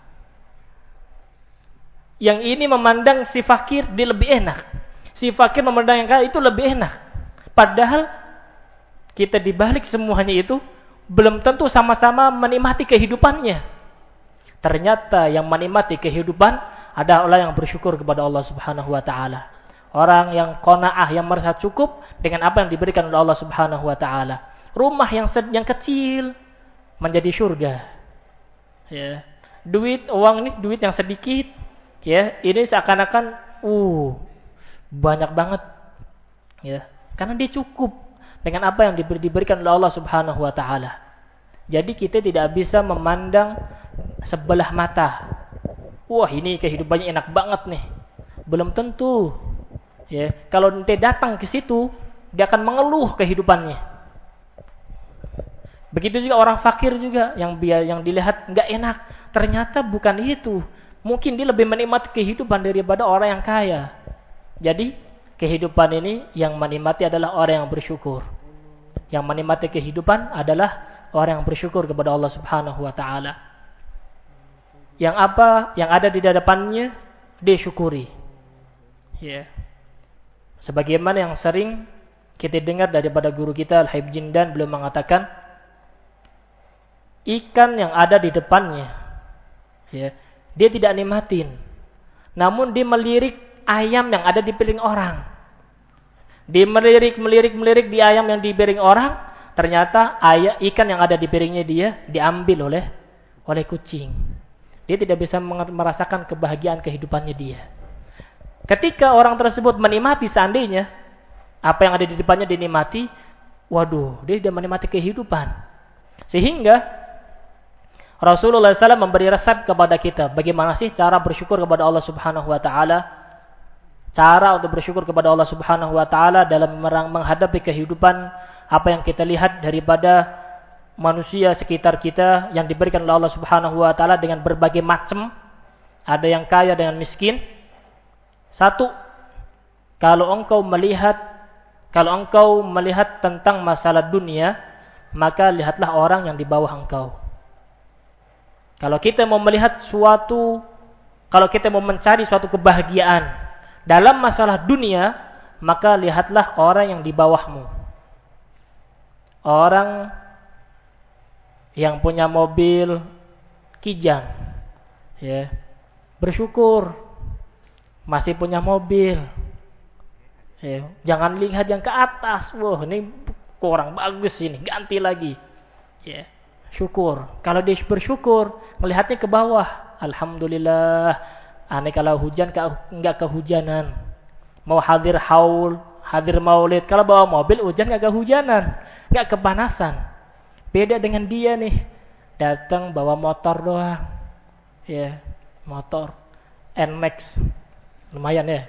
Yang ini memandang si fakir dia lebih enak. Si fakir memandang yang kaya itu lebih enak. Padahal kita dibalik semuanya itu belum tentu sama-sama menikmati kehidupannya. Ternyata yang menikmati kehidupan adalah orang yang bersyukur kepada Allah Subhanahu wa taala. Orang yang qanaah, yang merasa cukup dengan apa yang diberikan oleh Allah Subhanahu wa taala. Rumah yang kecil menjadi surga. Ya. Uang ini duit yang sedikit, ya, ini seakan-akan banyak banget. Ya, karena dia cukup dengan apa yang diberikan oleh Allah Subhanahu wa taala. Jadi kita tidak bisa memandang sebelah mata. Wah, ini kehidupannya enak banget nih. Belum tentu. Ya, kalau nanti datang ke situ, dia akan mengeluh kehidupannya. Begitu juga orang fakir juga yang dilihat enggak enak, ternyata bukan itu. Mungkin dia lebih menikmati kehidupan daripada orang yang kaya. Jadi, kehidupan ini yang menikmati adalah orang yang bersyukur. Yang menikmati kehidupan adalah orang yang bersyukur kepada Allah Subhanahu wa taala. Yang apa yang ada di hadapannya dia syukuri. Ya. Sebagaimana yang sering kita dengar daripada guru kita Al-Habib Jindan, beliau mengatakan ikan yang ada di depannya, ya, dia tidak nikmatin. Namun dia melirik ayam yang ada di piring orang. Dia melirik di ayam yang di piring orang, ternyata ikan yang ada di piringnya dia diambil oleh kucing. Dia tidak bisa merasakan kebahagiaan kehidupannya dia. Ketika orang tersebut menikmati, seandainya apa yang ada di depannya dinikmati, waduh, dia sudah menikmati kehidupan. Sehingga Rasulullah SAW memberi resep kepada kita bagaimana sih cara bersyukur kepada Allah Subhanahu wa taala. Cara untuk bersyukur kepada Allah Subhanahu wa taala dalam menghadapi kehidupan apa yang kita lihat daripada manusia sekitar kita yang diberikan oleh Allah Subhanahu wa taala dengan berbagai macam, ada yang kaya dengan miskin. Satu, kalau engkau melihat tentang masalah dunia, maka lihatlah orang yang di bawah engkau. Kalau kita mau mencari suatu kebahagiaan dalam masalah dunia, maka lihatlah orang yang di bawahmu. Orang yang punya mobil Kijang, ya, bersyukur masih punya mobil. Ya, jangan lihat yang ke atas. Wah, ini kurang bagus ini, ganti lagi. Ya, syukur. Kalau dia bersyukur, melihatnya ke bawah. Alhamdulillah. Aneh kalau hujan enggak kehujanan. Mau hadir haul, hadir maulid, kalau bawa mobil hujan enggak kehujanan, enggak kepanasan. Beda dengan dia nih. Datang bawa motor doang. Ya, motor NMAX. Lumayan ya.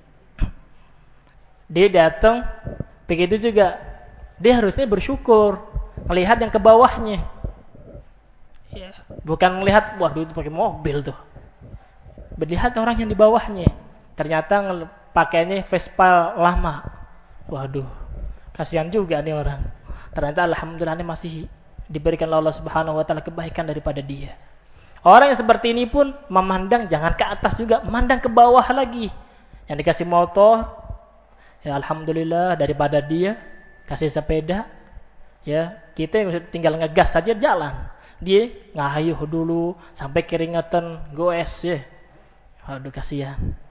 Dia datang, begitu juga. Dia harusnya bersyukur, melihat yang ke bawahnya. Ya, bukan melihat, wah itu pakai mobil tuh. Melihat orang yang di bawahnya. Ternyata pakainya Vespa lama. Waduh, kasihan juga nih orang. Ternyata alhamdulillah masih diberikan Allah Subhanahu wa taala kebaikan daripada dia. Orang yang seperti ini pun memandang jangan ke atas juga, memandang ke bawah lagi. Yang dikasih motor, ya alhamdulillah daripada dia kasih sepeda, ya kita tinggal ngegas saja jalan. Dia ngayuh dulu sampai keringetan goes ya. Aduh kasihan.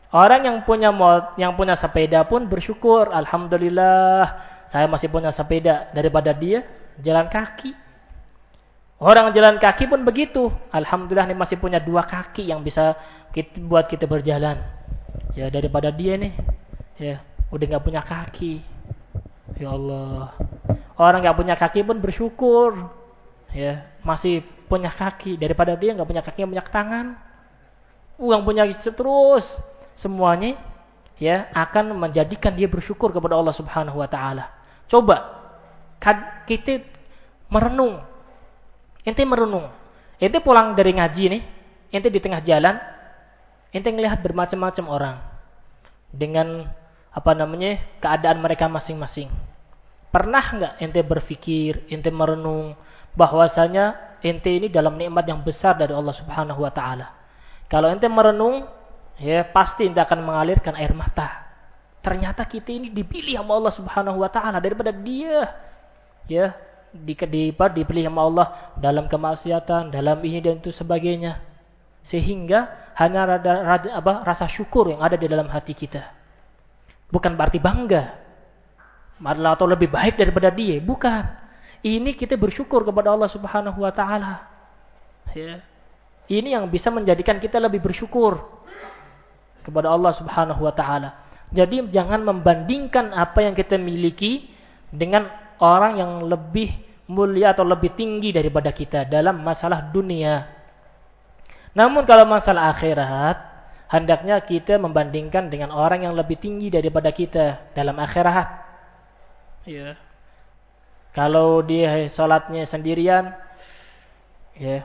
Orang yang punya sepeda pun bersyukur, alhamdulillah saya masih punya sepeda, daripada dia jalan kaki. Orang jalan kaki pun begitu, alhamdulillah ini masih punya 2 kaki yang bisa buat kita berjalan. Ya, daripada dia nih, ya udah nggak punya kaki. Ya Allah. Orang nggak punya kaki pun bersyukur, ya masih punya kaki, daripada dia nggak punya kaki, yang punya tangan. Yang punya terus semuanya, ya akan menjadikan dia bersyukur kepada Allah Subhanahu Wa Taala. Coba kita merenung. Ente merenung. Ente pulang dari ngaji nih, ente di tengah jalan, ente ngelihat bermacam-macam orang dengan keadaan mereka masing-masing. Pernah nggak ente berpikir, ente merenung bahwasanya ente ini dalam nikmat yang besar dari Allah Subhanahu Wa Taala? Kalau ente merenung, ya pasti ente akan mengalirkan air mata. Ternyata kita ini dipilih sama Allah Subhanahu Wa Taala, daripada dia, ya dipilih sama Allah dalam kemaksiatan, dalam ini dan itu sebagainya, sehingga hanya rasa syukur yang ada di dalam hati kita. Bukan berarti bangga atau lebih baik daripada dia, bukan. Ini kita bersyukur kepada Allah Subhanahu Wa Taala. Ya. Ini yang bisa menjadikan kita lebih bersyukur kepada Allah Subhanahu Wa Taala. Jadi jangan membandingkan apa yang kita miliki dengan orang yang lebih mulia atau lebih tinggi daripada kita dalam masalah dunia. Namun kalau masalah akhirat, hendaknya kita membandingkan dengan orang yang lebih tinggi daripada kita dalam akhirat. Ya. Kalau dia salatnya sendirian, ya,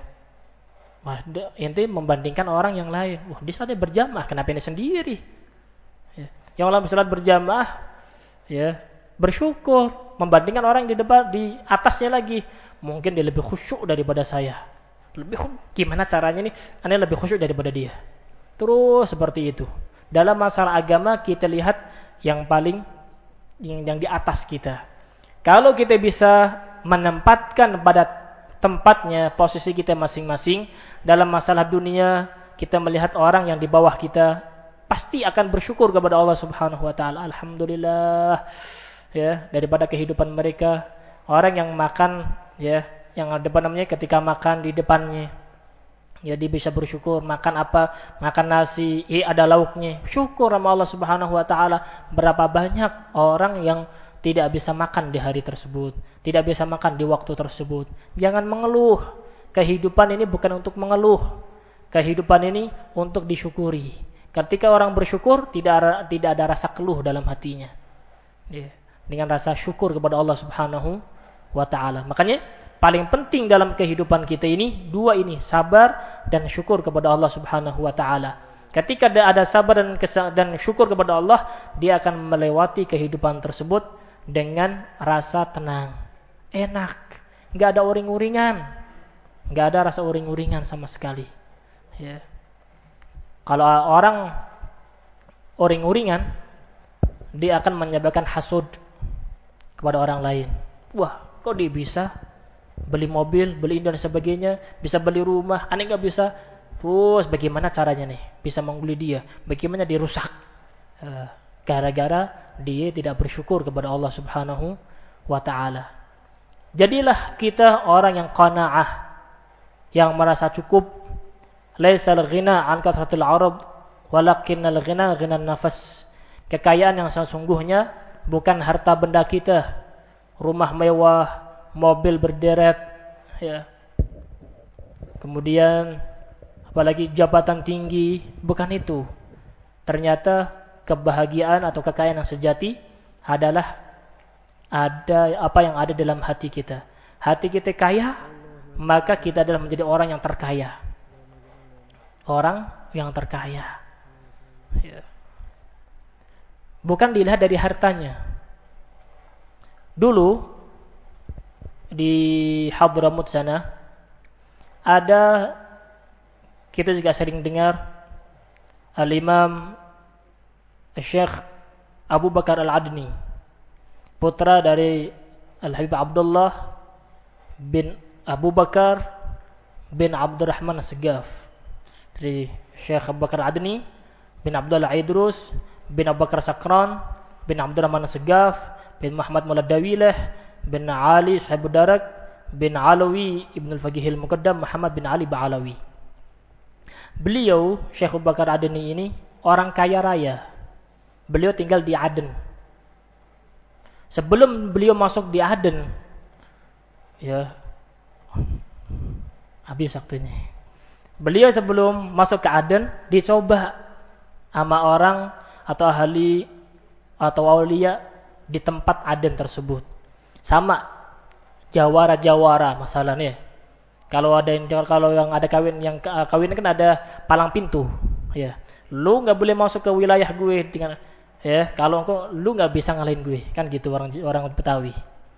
ente membandingkan orang yang lain. Wah, dia salatnya berjamaah, kenapa ini sendiri? Ya. Yang lain salat berjamaah, ya, bersyukur. Membandingkan orang di depan, di atasnya lagi, mungkin dia lebih khusyuk daripada saya. Gimana caranya nih? Anda lebih khusyuk daripada dia. Terus seperti itu. Dalam masalah agama kita lihat yang paling yang di atas kita. Kalau kita bisa menempatkan pada tempatnya posisi kita masing-masing dalam masalah dunia, kita melihat orang yang di bawah kita, pasti akan bersyukur kepada Allah Subhanahu Wa Taala. Alhamdulillah, ya, daripada kehidupan mereka. Orang yang makan, ya, yang ketika makan di depannya, ya dia bisa bersyukur. Makan apa? Makan nasi, ada lauknya, syukur sama Allah Subhanahu Wa Taala. Berapa banyak orang yang tidak bisa makan di hari tersebut, tidak bisa makan di waktu tersebut. Jangan mengeluh. Kehidupan ini bukan untuk mengeluh. Kehidupan ini untuk disyukuri. Ketika orang bersyukur, tidak ada rasa keluh dalam hatinya. Ya. Dengan rasa syukur kepada Allah Subhanahu Wa Taala. Makanya paling penting dalam kehidupan kita ini 2 ini, sabar dan syukur kepada Allah Subhanahu Wa Taala. Ketika ada sabar dan syukur kepada Allah, dia akan melewati kehidupan tersebut dengan rasa tenang, enak, nggak ada uring-uringan, nggak ada rasa uring-uringan sama sekali. Ya. Kalau orang uring-uringan, dia akan menyebabkan hasud kepada orang lain. Wah, kok dia bisa beli mobil, beli ini dan sebagainya, bisa beli rumah, aneh nggak bisa. Terus bagaimana caranya nih bisa mengguli dia? Bagaimana dia rusak? Gara-gara dia tidak bersyukur kepada Allah Subhanahu Wa Taala. Jadilah kita orang yang qanaah, yang merasa cukup. Laisal ghina an kathratil arab, walakinnal ghina ghinan nafas. Kekayaan yang sesungguhnya bukan harta benda kita, rumah mewah, mobil berderet, ya. Kemudian apalagi jabatan tinggi, bukan itu. Ternyata kebahagiaan atau kekayaan yang sejati adalah ada apa yang ada dalam hati kita. Hati kita kaya, maka kita adalah menjadi orang yang terkaya. Orang yang terkaya. Ya. Bukan dilihat dari hartanya. Dulu di Hadramut sana ada, kita juga sering dengar Al-Imam Syekh Abu Bakar Al-Adni, putra dari Al-Habib Abdullah bin Abu Bakar bin Abdurrahman As-Segaf. Dari Syekh Abu Bakar Al-Adni, bin Abdullah Idrus, bin Abu Bakar Sakran, bin Abdurrahman Segaf, bin Muhammad Mulad Dawilah, bin Ali Sahibud Darak, bin Alawi Ibn al-Faqihil Muqaddam, Muhammad bin Ali Ba'alawi. Beliau, Syekh Abu Bakar Adni ini, orang kaya raya. Beliau tinggal di Aden. Sebelum beliau masuk di Aden, ya, habis waktunya. Beliau sebelum masuk ke Aden, dicoba sama orang atau ahli atau aulia di tempat Aden tersebut. Sama jawara-jawara masalahnya. Kalau yang ada kawin kan ada palang pintu, ya. Lu enggak boleh masuk ke wilayah gue dengan, ya, kalau lu enggak bisa ngalahin gue, kan gitu orang Betawi.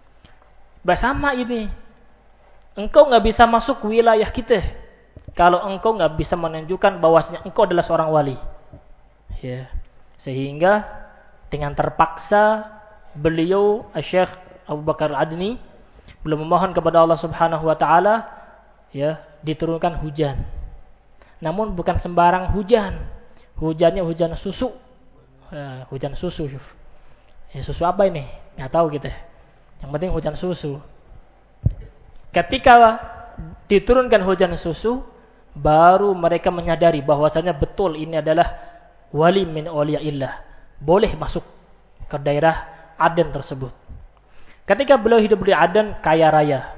Sama ini. Engkau enggak bisa masuk ke wilayah kita kalau engkau enggak bisa menunjukkan bahwasanya engkau adalah seorang wali. Ya. Sehingga dengan terpaksa beliau Syekh Abu Bakar Adni belum memohon kepada Allah Subhanahu wa taala, ya, diturunkan hujan. Namun bukan sembarang hujan. Hujannya hujan susu. Hujan susu. Ya, susu apa ini? Enggak tahu kita. Yang penting hujan susu. Ketika diturunkan hujan susu, baru mereka menyadari bahwasanya betul ini adalah wali min auliyaillah. Boleh masuk ke daerah Aden tersebut. Ketika beliau hidup di Aden, kaya raya.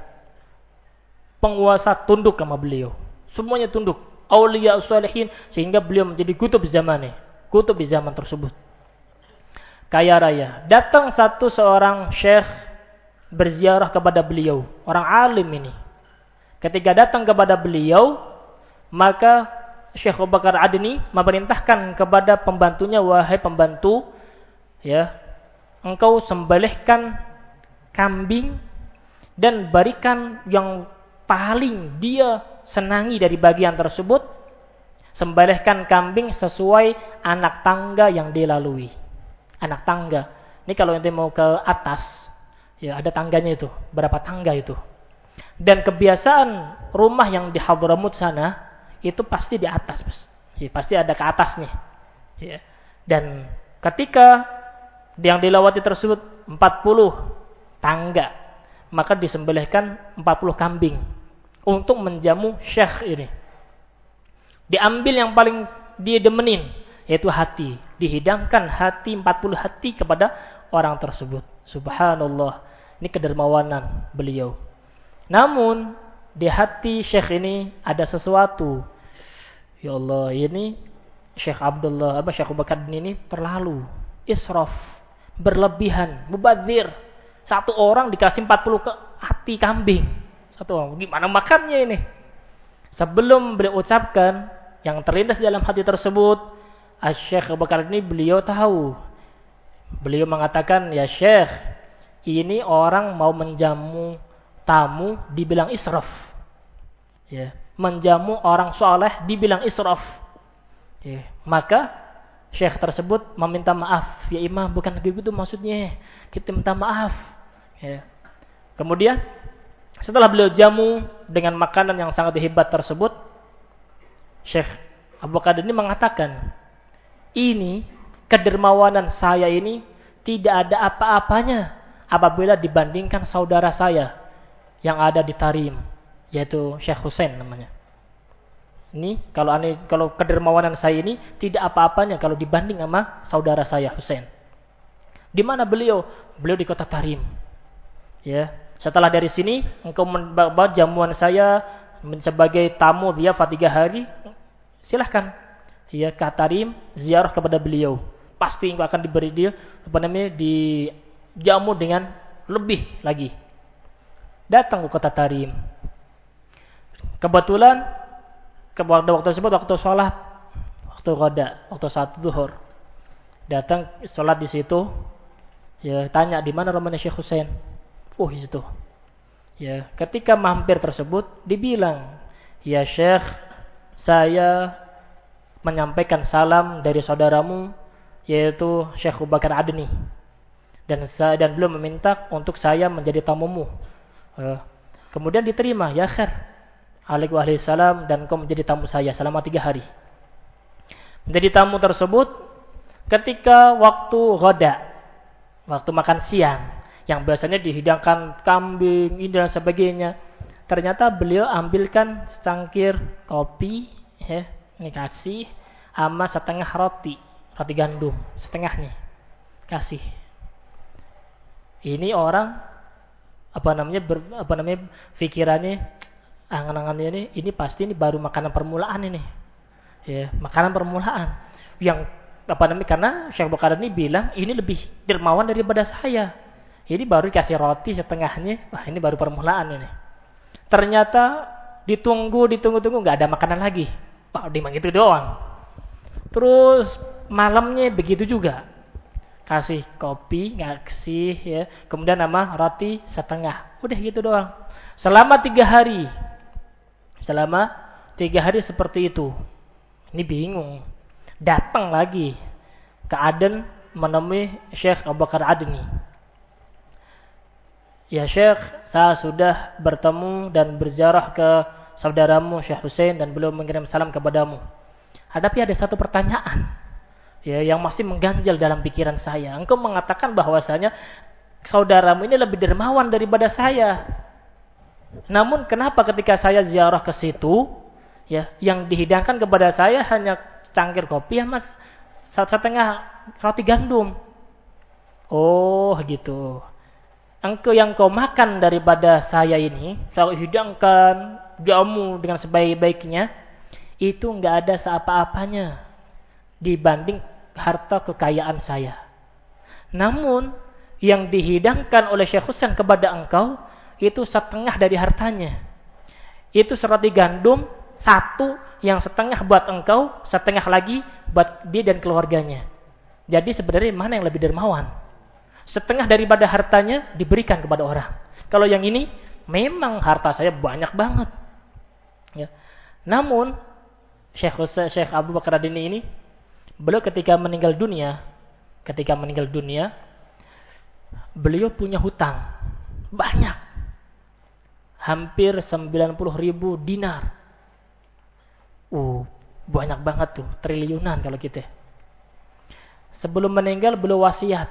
Penguasa tunduk sama beliau. Semuanya tunduk. Aulia salihin, sehingga beliau menjadi kutub zamannya. Kutub di zaman tersebut. Kaya raya. Datang seorang syekh berziarah kepada beliau. Orang alim ini. Ketika datang kepada beliau, maka Syekh Abu Bakar Adni memerintahkan kepada pembantunya, wahai pembantu, ya, engkau sembelihkan kambing dan berikan yang paling dia senangi dari bagian tersebut. Sembelihkan kambing sesuai anak tangga yang dilalui. Anak tangga. Ini kalau ente mau ke atas, ya ada tangganya itu. Berapa tangga itu? Dan kebiasaan rumah yang di Hadramut sana itu pasti di atas, ya, pasti ada ke atasnya. Ya. Dan ketika yang dilewati tersebut 40 tangga, maka disembelihkan 40 kambing untuk menjamu syekh ini. Diambil yang paling dia demenin, yaitu hati. Dihidangkan hati, 40 hati kepada orang tersebut. Subhanallah. Ini kedermawanan beliau. Namun di hati syekh ini ada sesuatu. Ya Allah, ini Syekh Abu Bakar ini terlalu israf, berlebihan, mubadzir. Satu orang dikasih 40 hati kambing. Satu orang, gimana makannya ini? Sebelum beliau ucapkan yang terlintas dalam hati tersebut, Syekh Abu Bakar ini beliau tahu. Beliau mengatakan, ya Syekh, ini orang mau menjamu tamu dibilang israf. Ya, menjamu orang soleh dibilang israf. Ya, maka Syekh tersebut meminta maaf. Ya Imam, bukan begitu maksudnya. Kita minta maaf. Ya. Kemudian setelah beliau jamu dengan makanan yang sangat hebat tersebut, Syekh Abu Bakar ini mengatakan, ini kedermawanan saya ini tidak ada apa-apanya apabila dibandingkan saudara saya yang ada di Tarim, yaitu Syekh Husain namanya. Ini kalau kedermawanan saya ini tidak apa-apanya kalau dibanding sama saudara saya Husain. Di mana beliau? Beliau di kota Tarim. Ya, setelah dari sini engkau membawa jamuan saya sebagai tamu dhiyafah 3 hari, silahkan. Ya, ke Tarim ziarah kepada beliau. Pasti engkau akan diberi dia dijamu dengan lebih lagi. Datang ke kota Tarim. Kebetulan waktu tersebut waktu sholat, waktu qada, waktu saat zuhur. Datang sholat di situ. Ya, tanya di mana rumahnya Syekh Husain. Di situ. Ya, ketika mampir tersebut dibilang, "Ya Syekh, saya menyampaikan salam dari saudaramu yaitu Syekh Abu Bakar Adni. Dan beliau meminta untuk saya menjadi tamumu." Kemudian diterima, "Ya khair. Alaikum salam dan kau menjadi tamu saya selama 3 hari." Jadi tamu tersebut ketika waktu ghoda, waktu makan siang, yang biasanya dihidangkan kambing, ini dan sebagainya, ternyata beliau ambilkan secangkir kopi, ya, ini kasih, sama setengah roti gandum, setengahnya kasih. Ini orang pikirannya, angan-angannya ini pasti ini baru makanan permulaan ini. Ya, makanan permulaan yang karena Syekh Bukhari ini bilang ini lebih dermawan daripada saya. Ini baru dikasih roti setengahnya, wah ini baru permulaan ini. Ternyata ditunggu nggak ada makanan lagi. Pak Dimang itu doang. Terus malamnya begitu juga. Kasih kopi, ngasih ya, kemudian nama roti setengah. Udah gitu doang. Selama 3 hari. Selama 3 hari seperti itu. Ini bingung. Datang lagi ke Aden menemui Syekh Abu Bakar Adni. Ya Syekh, saya sudah bertemu dan berziarah ke saudaramu Syekh Hussein dan beliau mengirim salam kepadamu. Tapi ada satu pertanyaan ya yang masih mengganjal dalam pikiran saya. Engkau mengatakan bahwasanya saudaramu ini lebih dermawan daripada saya. Namun kenapa ketika saya ziarah ke situ, ya, yang dihidangkan kepada saya hanya cangkir kopi sama setengah roti gandum. Oh, gitu. Engkau yang kau makan daripada saya ini, saya hidangkan jamu dengan sebaik-baiknya, itu enggak ada seapa-apanya dibanding harta kekayaan saya. Namun yang dihidangkan oleh Syekh Husain kepada engkau itu setengah dari hartanya. Itu roti gandum satu, yang setengah buat engkau, setengah lagi buat dia dan keluarganya. Jadi sebenarnya mana yang lebih dermawan? Setengah daripada hartanya diberikan kepada orang. Kalau yang ini memang harta saya banyak banget. Ya. Namun Syekh Abu Bakar Adni ini, beliau ketika meninggal dunia, beliau punya hutang banyak, hampir 90.000 dinar. Banyak banget tuh, triliunan kalau kita. Sebelum meninggal beliau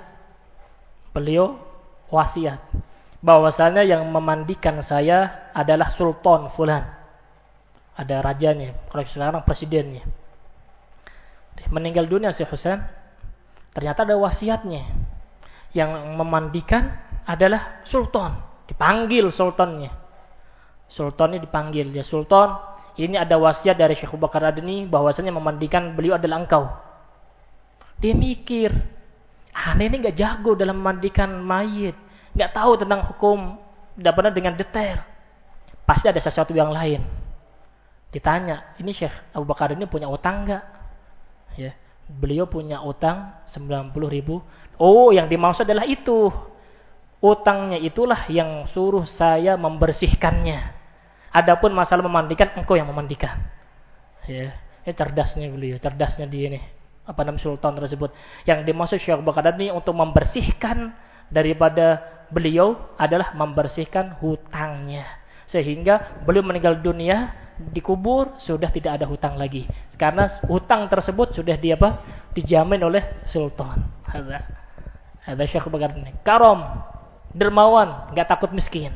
wasiat bahwasanya yang memandikan saya adalah Sultan Fulan. Ada rajanya, kalau sekarang presidennya. Meninggal dunia Syekh Husain, ternyata ada wasiatnya. Yang memandikan adalah Sultan. Dipanggil Sultannya. Sultannya dipanggil, ya Sultan, ini ada wasiat dari Syekh Abu Bakar Adni bahwasanya memandikan beliau adalah engkau. Dia mikir, aneh ini gak jago dalam memandikan mayit, gak tahu tentang hukum, tidak pernah dengan detail. Pasti ada sesuatu yang lain. Ditanya, ini Syekh Abu Bakar ini punya utang gak? Ya, beliau punya utang 90.000. Oh, yang dimaksud adalah itu. Utangnya itulah yang suruh saya membersihkannya. Adapun masalah memandikan, engkau yang memandikan. Ya, ini cerdasnya beliau, cerdasnya dia nih. Sultan tersebut. Yang dimaksud Syekh Abu Bakar Adni untuk membersihkan daripada beliau adalah membersihkan hutangnya. Sehingga beliau meninggal dunia, dikubur, sudah tidak ada hutang lagi. Karena hutang tersebut sudah dijamin oleh Sultan. Ada Syekh Abu Bakar Adni. Karom, dermawan, enggak takut miskin.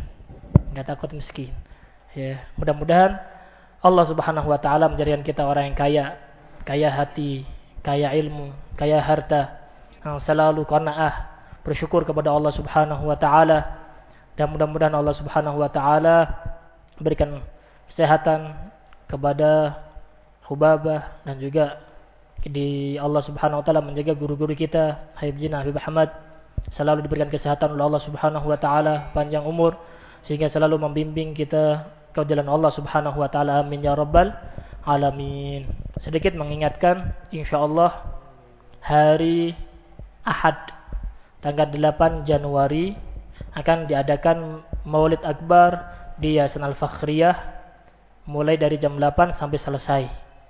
Ya, mudah-mudahan Allah Subhanahu wa taala menjadikan kita orang yang kaya hati, kaya ilmu, kaya harta, yang selalu qanaah, bersyukur kepada Allah Subhanahu wa taala, dan mudah-mudahan Allah Subhanahu wa taala berikan kesehatan kepada Hubabah dan juga di Allah Subhanahu wa taala menjaga guru-guru kita Habib Jina, Habib Ahmad, selalu diberikan kesehatan oleh Allah Subhanahu wa taala, panjang umur sehingga selalu membimbing kita ke jalan Allah Subhanahu wa taala. Amin ya rabbal alamin. Sedikit mengingatkan, insyaallah hari Ahad tanggal 8 Januari akan diadakan Maulid Akbar di Yayasan Al-Fakhriyah mulai dari jam 8 sampai selesai.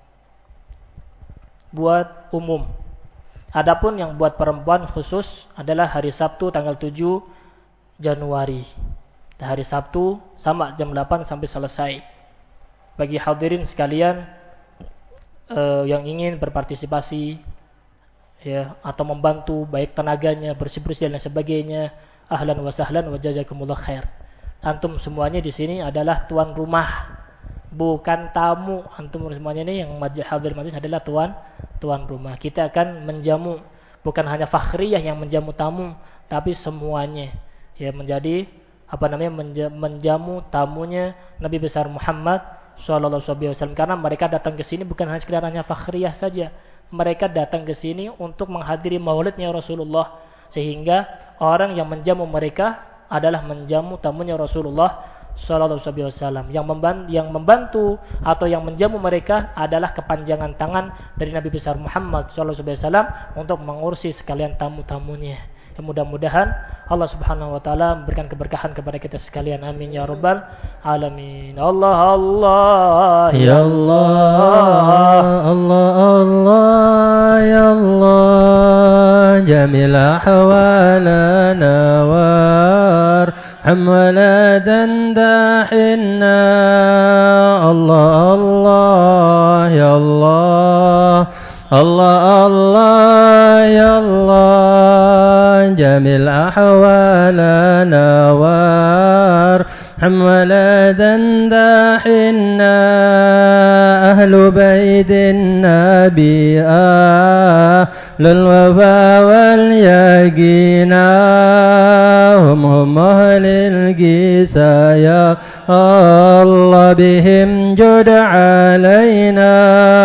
Buat umum. Adapun yang buat perempuan khusus adalah hari Sabtu tanggal 7 Januari. Hari Sabtu sama jam 8 sampai selesai. Bagi hadirin sekalian, yang ingin berpartisipasi ya atau membantu baik tenaganya, bersih-bersih dan lain sebagainya, ahlan wa sahlan wa jazakumullah khair. Antum semuanya di sini adalah tuan rumah, bukan tamu. Antum semuanya ini yang hadir majlis adalah tuan rumah. Kita akan menjamu bukan hanya fakhriyah yang menjamu tamu, tapi semuanya ya menjadi menjamu tamunya Nabi besar Muhammad sallallahu alaihi wasallam, karena mereka datang ke sini bukan hanya sekedar fakhriyah saja. Mereka datang ke sini untuk menghadiri maulidnya Rasulullah, sehingga orang yang menjamu mereka adalah menjamu tamunya Rasulullah sallallahu alaihi wasallam. Yang membantu atau yang menjamu mereka adalah kepanjangan tangan dari Nabi besar Muhammad sallallahu alaihi wasallam untuk mengurusi sekalian tamu-tamunya. Mudah-mudahan Allah Subhanahu wa taala memberikan keberkahan kepada kita sekalian. Amin ya rabbal alamin. Allah Allah ya Allah, Allah Allah ya Allah, jamil ahwalana warham waladan dahinna. Allah Allah ya Allah, Allah Allah ya Allah, jamil ahwalana warham waladan dahinna. Ahlu baitin nabi ahlul wafa wal yaqina, hum ahlil qisa ya Allah, bihim jud alaina.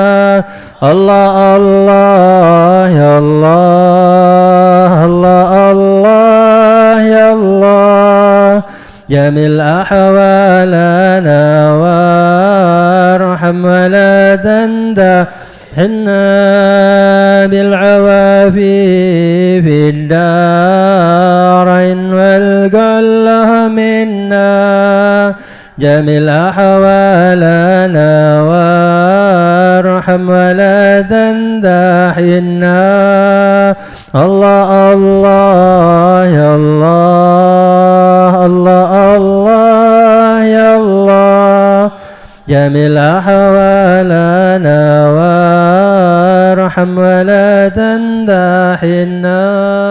Allah Allah ya Allah, Allah Allah ya Allah, jamil ahwalana warham waladan dahinna bil awafi fid darain wal qallah minna. Jamil ahwalana warham waladan dahinna. Allah Allah ya Allah, Allah Allah ya Allah, jamil ahwalana warham waladan dahinna.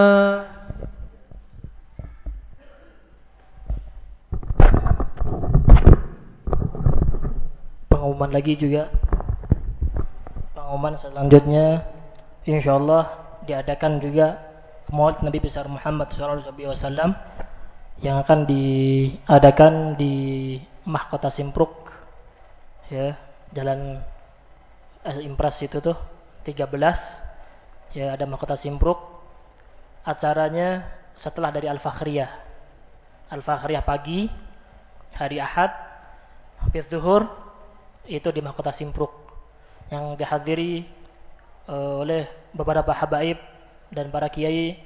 Pengumuman lagi juga. Pengumuman selanjutnya insyaallah diadakan juga Maulid Nabi besar Muhammad sallallahu alaihi wasallam yang akan diadakan di Mahkota Simpruk ya, Jalan Impres itu tuh 13 ya, ada Mahkota Simpruk. Acaranya setelah dari Al-Fakhriyah pagi hari Ahad habis zuhur itu di Mahkota Simpruk yang dihadiri oleh beberapa habaib dan para kiai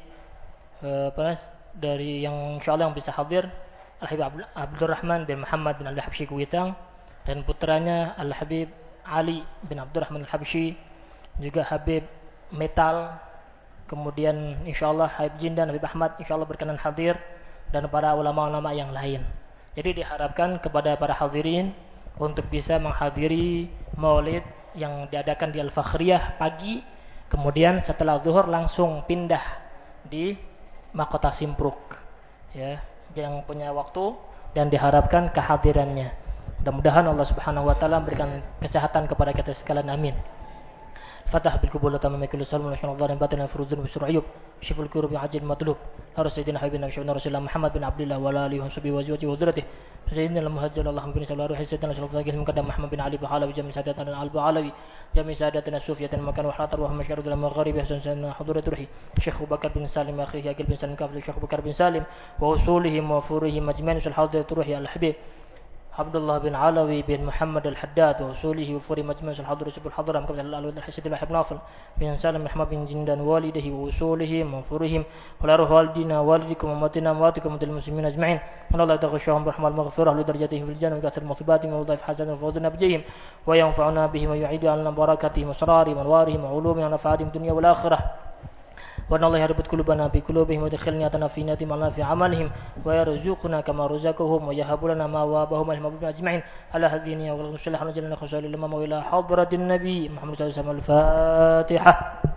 dari yang insyaallah yang bisa hadir, Al-Habib Abdurrahman bin Muhammad bin Al-Habsyi Kuitang dan putranya Al-Habib Ali bin Abdurrahman Al-Habsyi, juga Habib Metal, kemudian insyaallah Habib Jindan Habib Ahmad insyaallah berkenan hadir, dan para ulama-ulama yang lain. Jadi diharapkan kepada para hadirin untuk bisa menghadiri maulid yang diadakan di Al-Fakhriyah pagi, kemudian setelah zuhur langsung pindah di Mahkota Simpruk ya, yang punya waktu dan diharapkan kehadirannya. Mudah-mudahan Allah Subhanahu wa taala memberikan kesehatan kepada kita sekalian, amin. Fatah bil qubul tamam kullu salam wa syarra batin furuzun wa sur'ayub syiful kurub ajil matlub rasulina habibina rasulullah Muhammad bin Abdullah wa alihi wa sahbihi wa zawjihi wa dzurriyyatihi sayyidina al-muhajjir Allahumma bin sallallahu alaihi wasallam sallallahu alaihi wasallam Muhammad bin Ali bin Halawi jami sadatana al-Alawi jami sadatana sufiyatan makan wa hatar wa masyarud al-maghrib hasan hudurat ruhi Syekh Abu Bakar bin Salim akhi Aqil bin Salim kafil Syekh Abu Bakar bin Salim wa usulihim wa furihim majma'in al-hadirat ruhi al-habib Abdullah bin Alawi bin Muhammad al-Haddad wa usulihi wa furi majma' al-hadr subul hadram qabla al-alwad al-hasid al-habib Nafil bin Salim Muhammad bin Jindan walidihi wa usulihi wa furihim wa la ruh walidina walidikum wa matina wa atikum dil muslimin ajma'in wa la taghshawhum rahmal maghfirah li darajatihim fil jannah wa kasr musibatihim wa dhaif hasanah wa fawzana bijihim wa yanfa'una bihim wa yu'idu 'alana barakatihim wa sararihim wa warihim wa ulumihim wa nafa'atihim dunya wal akhirah وأن الله يربط قلوبنا بقلوبهم ويدخل نياتنا في نيات معنا في عملهم ويرزقنا كما رزقهم ويهب لنا ما وابهم المحبوبين أجمعين على هذه النية والله صلى الله عليه وسلم خشى للإمام وإلى حضرة النبي محمد صلى الله عليه وسلم. الفاتحة.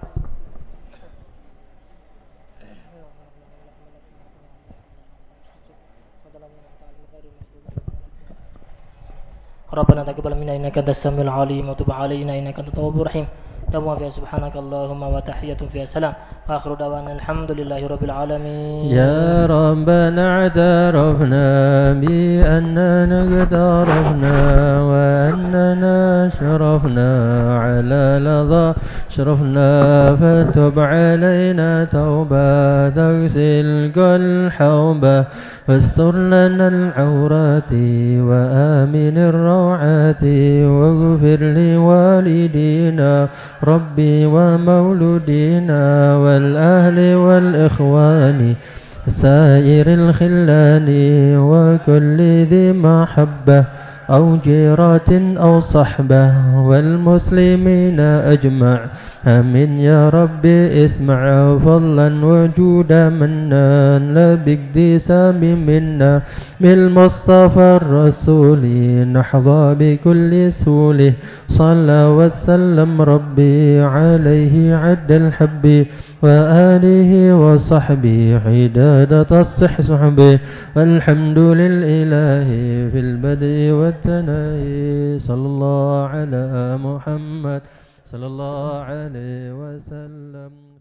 ربنا تقبل منا إنك أنت السميع العليم وتب علينا إنك أنت التواب الرحيم. دعوة فيها سبحانك اللهم وتحية فيها سلام وآخر دعوانا الحمد لله رب العالمين. يا ربنا اعترفنا بأننا اقترفنا وأننا شرفنا على لظى شرفنا فتب علينا توبة تغسل كل حوبة واستر لنا العورات وآمن الروعات واغفر لوالدينا ربي ومولودينا والأهل والإخوان سائر الخلان وكل ذي محبة أو جيرات أو صحبة والمسلمين أجمع آمين يا ربي. اسمع فضلا وجودا منا لا باقتسام منا بالمصطفى الرسول نحظى بكل سوله صلى وسلم ربي عليه عد الحب وآله وصحبه عداد تصح صحبه والحمد للإله في البدء والثناء صلى الله على محمد صلى الله عليه وسلم.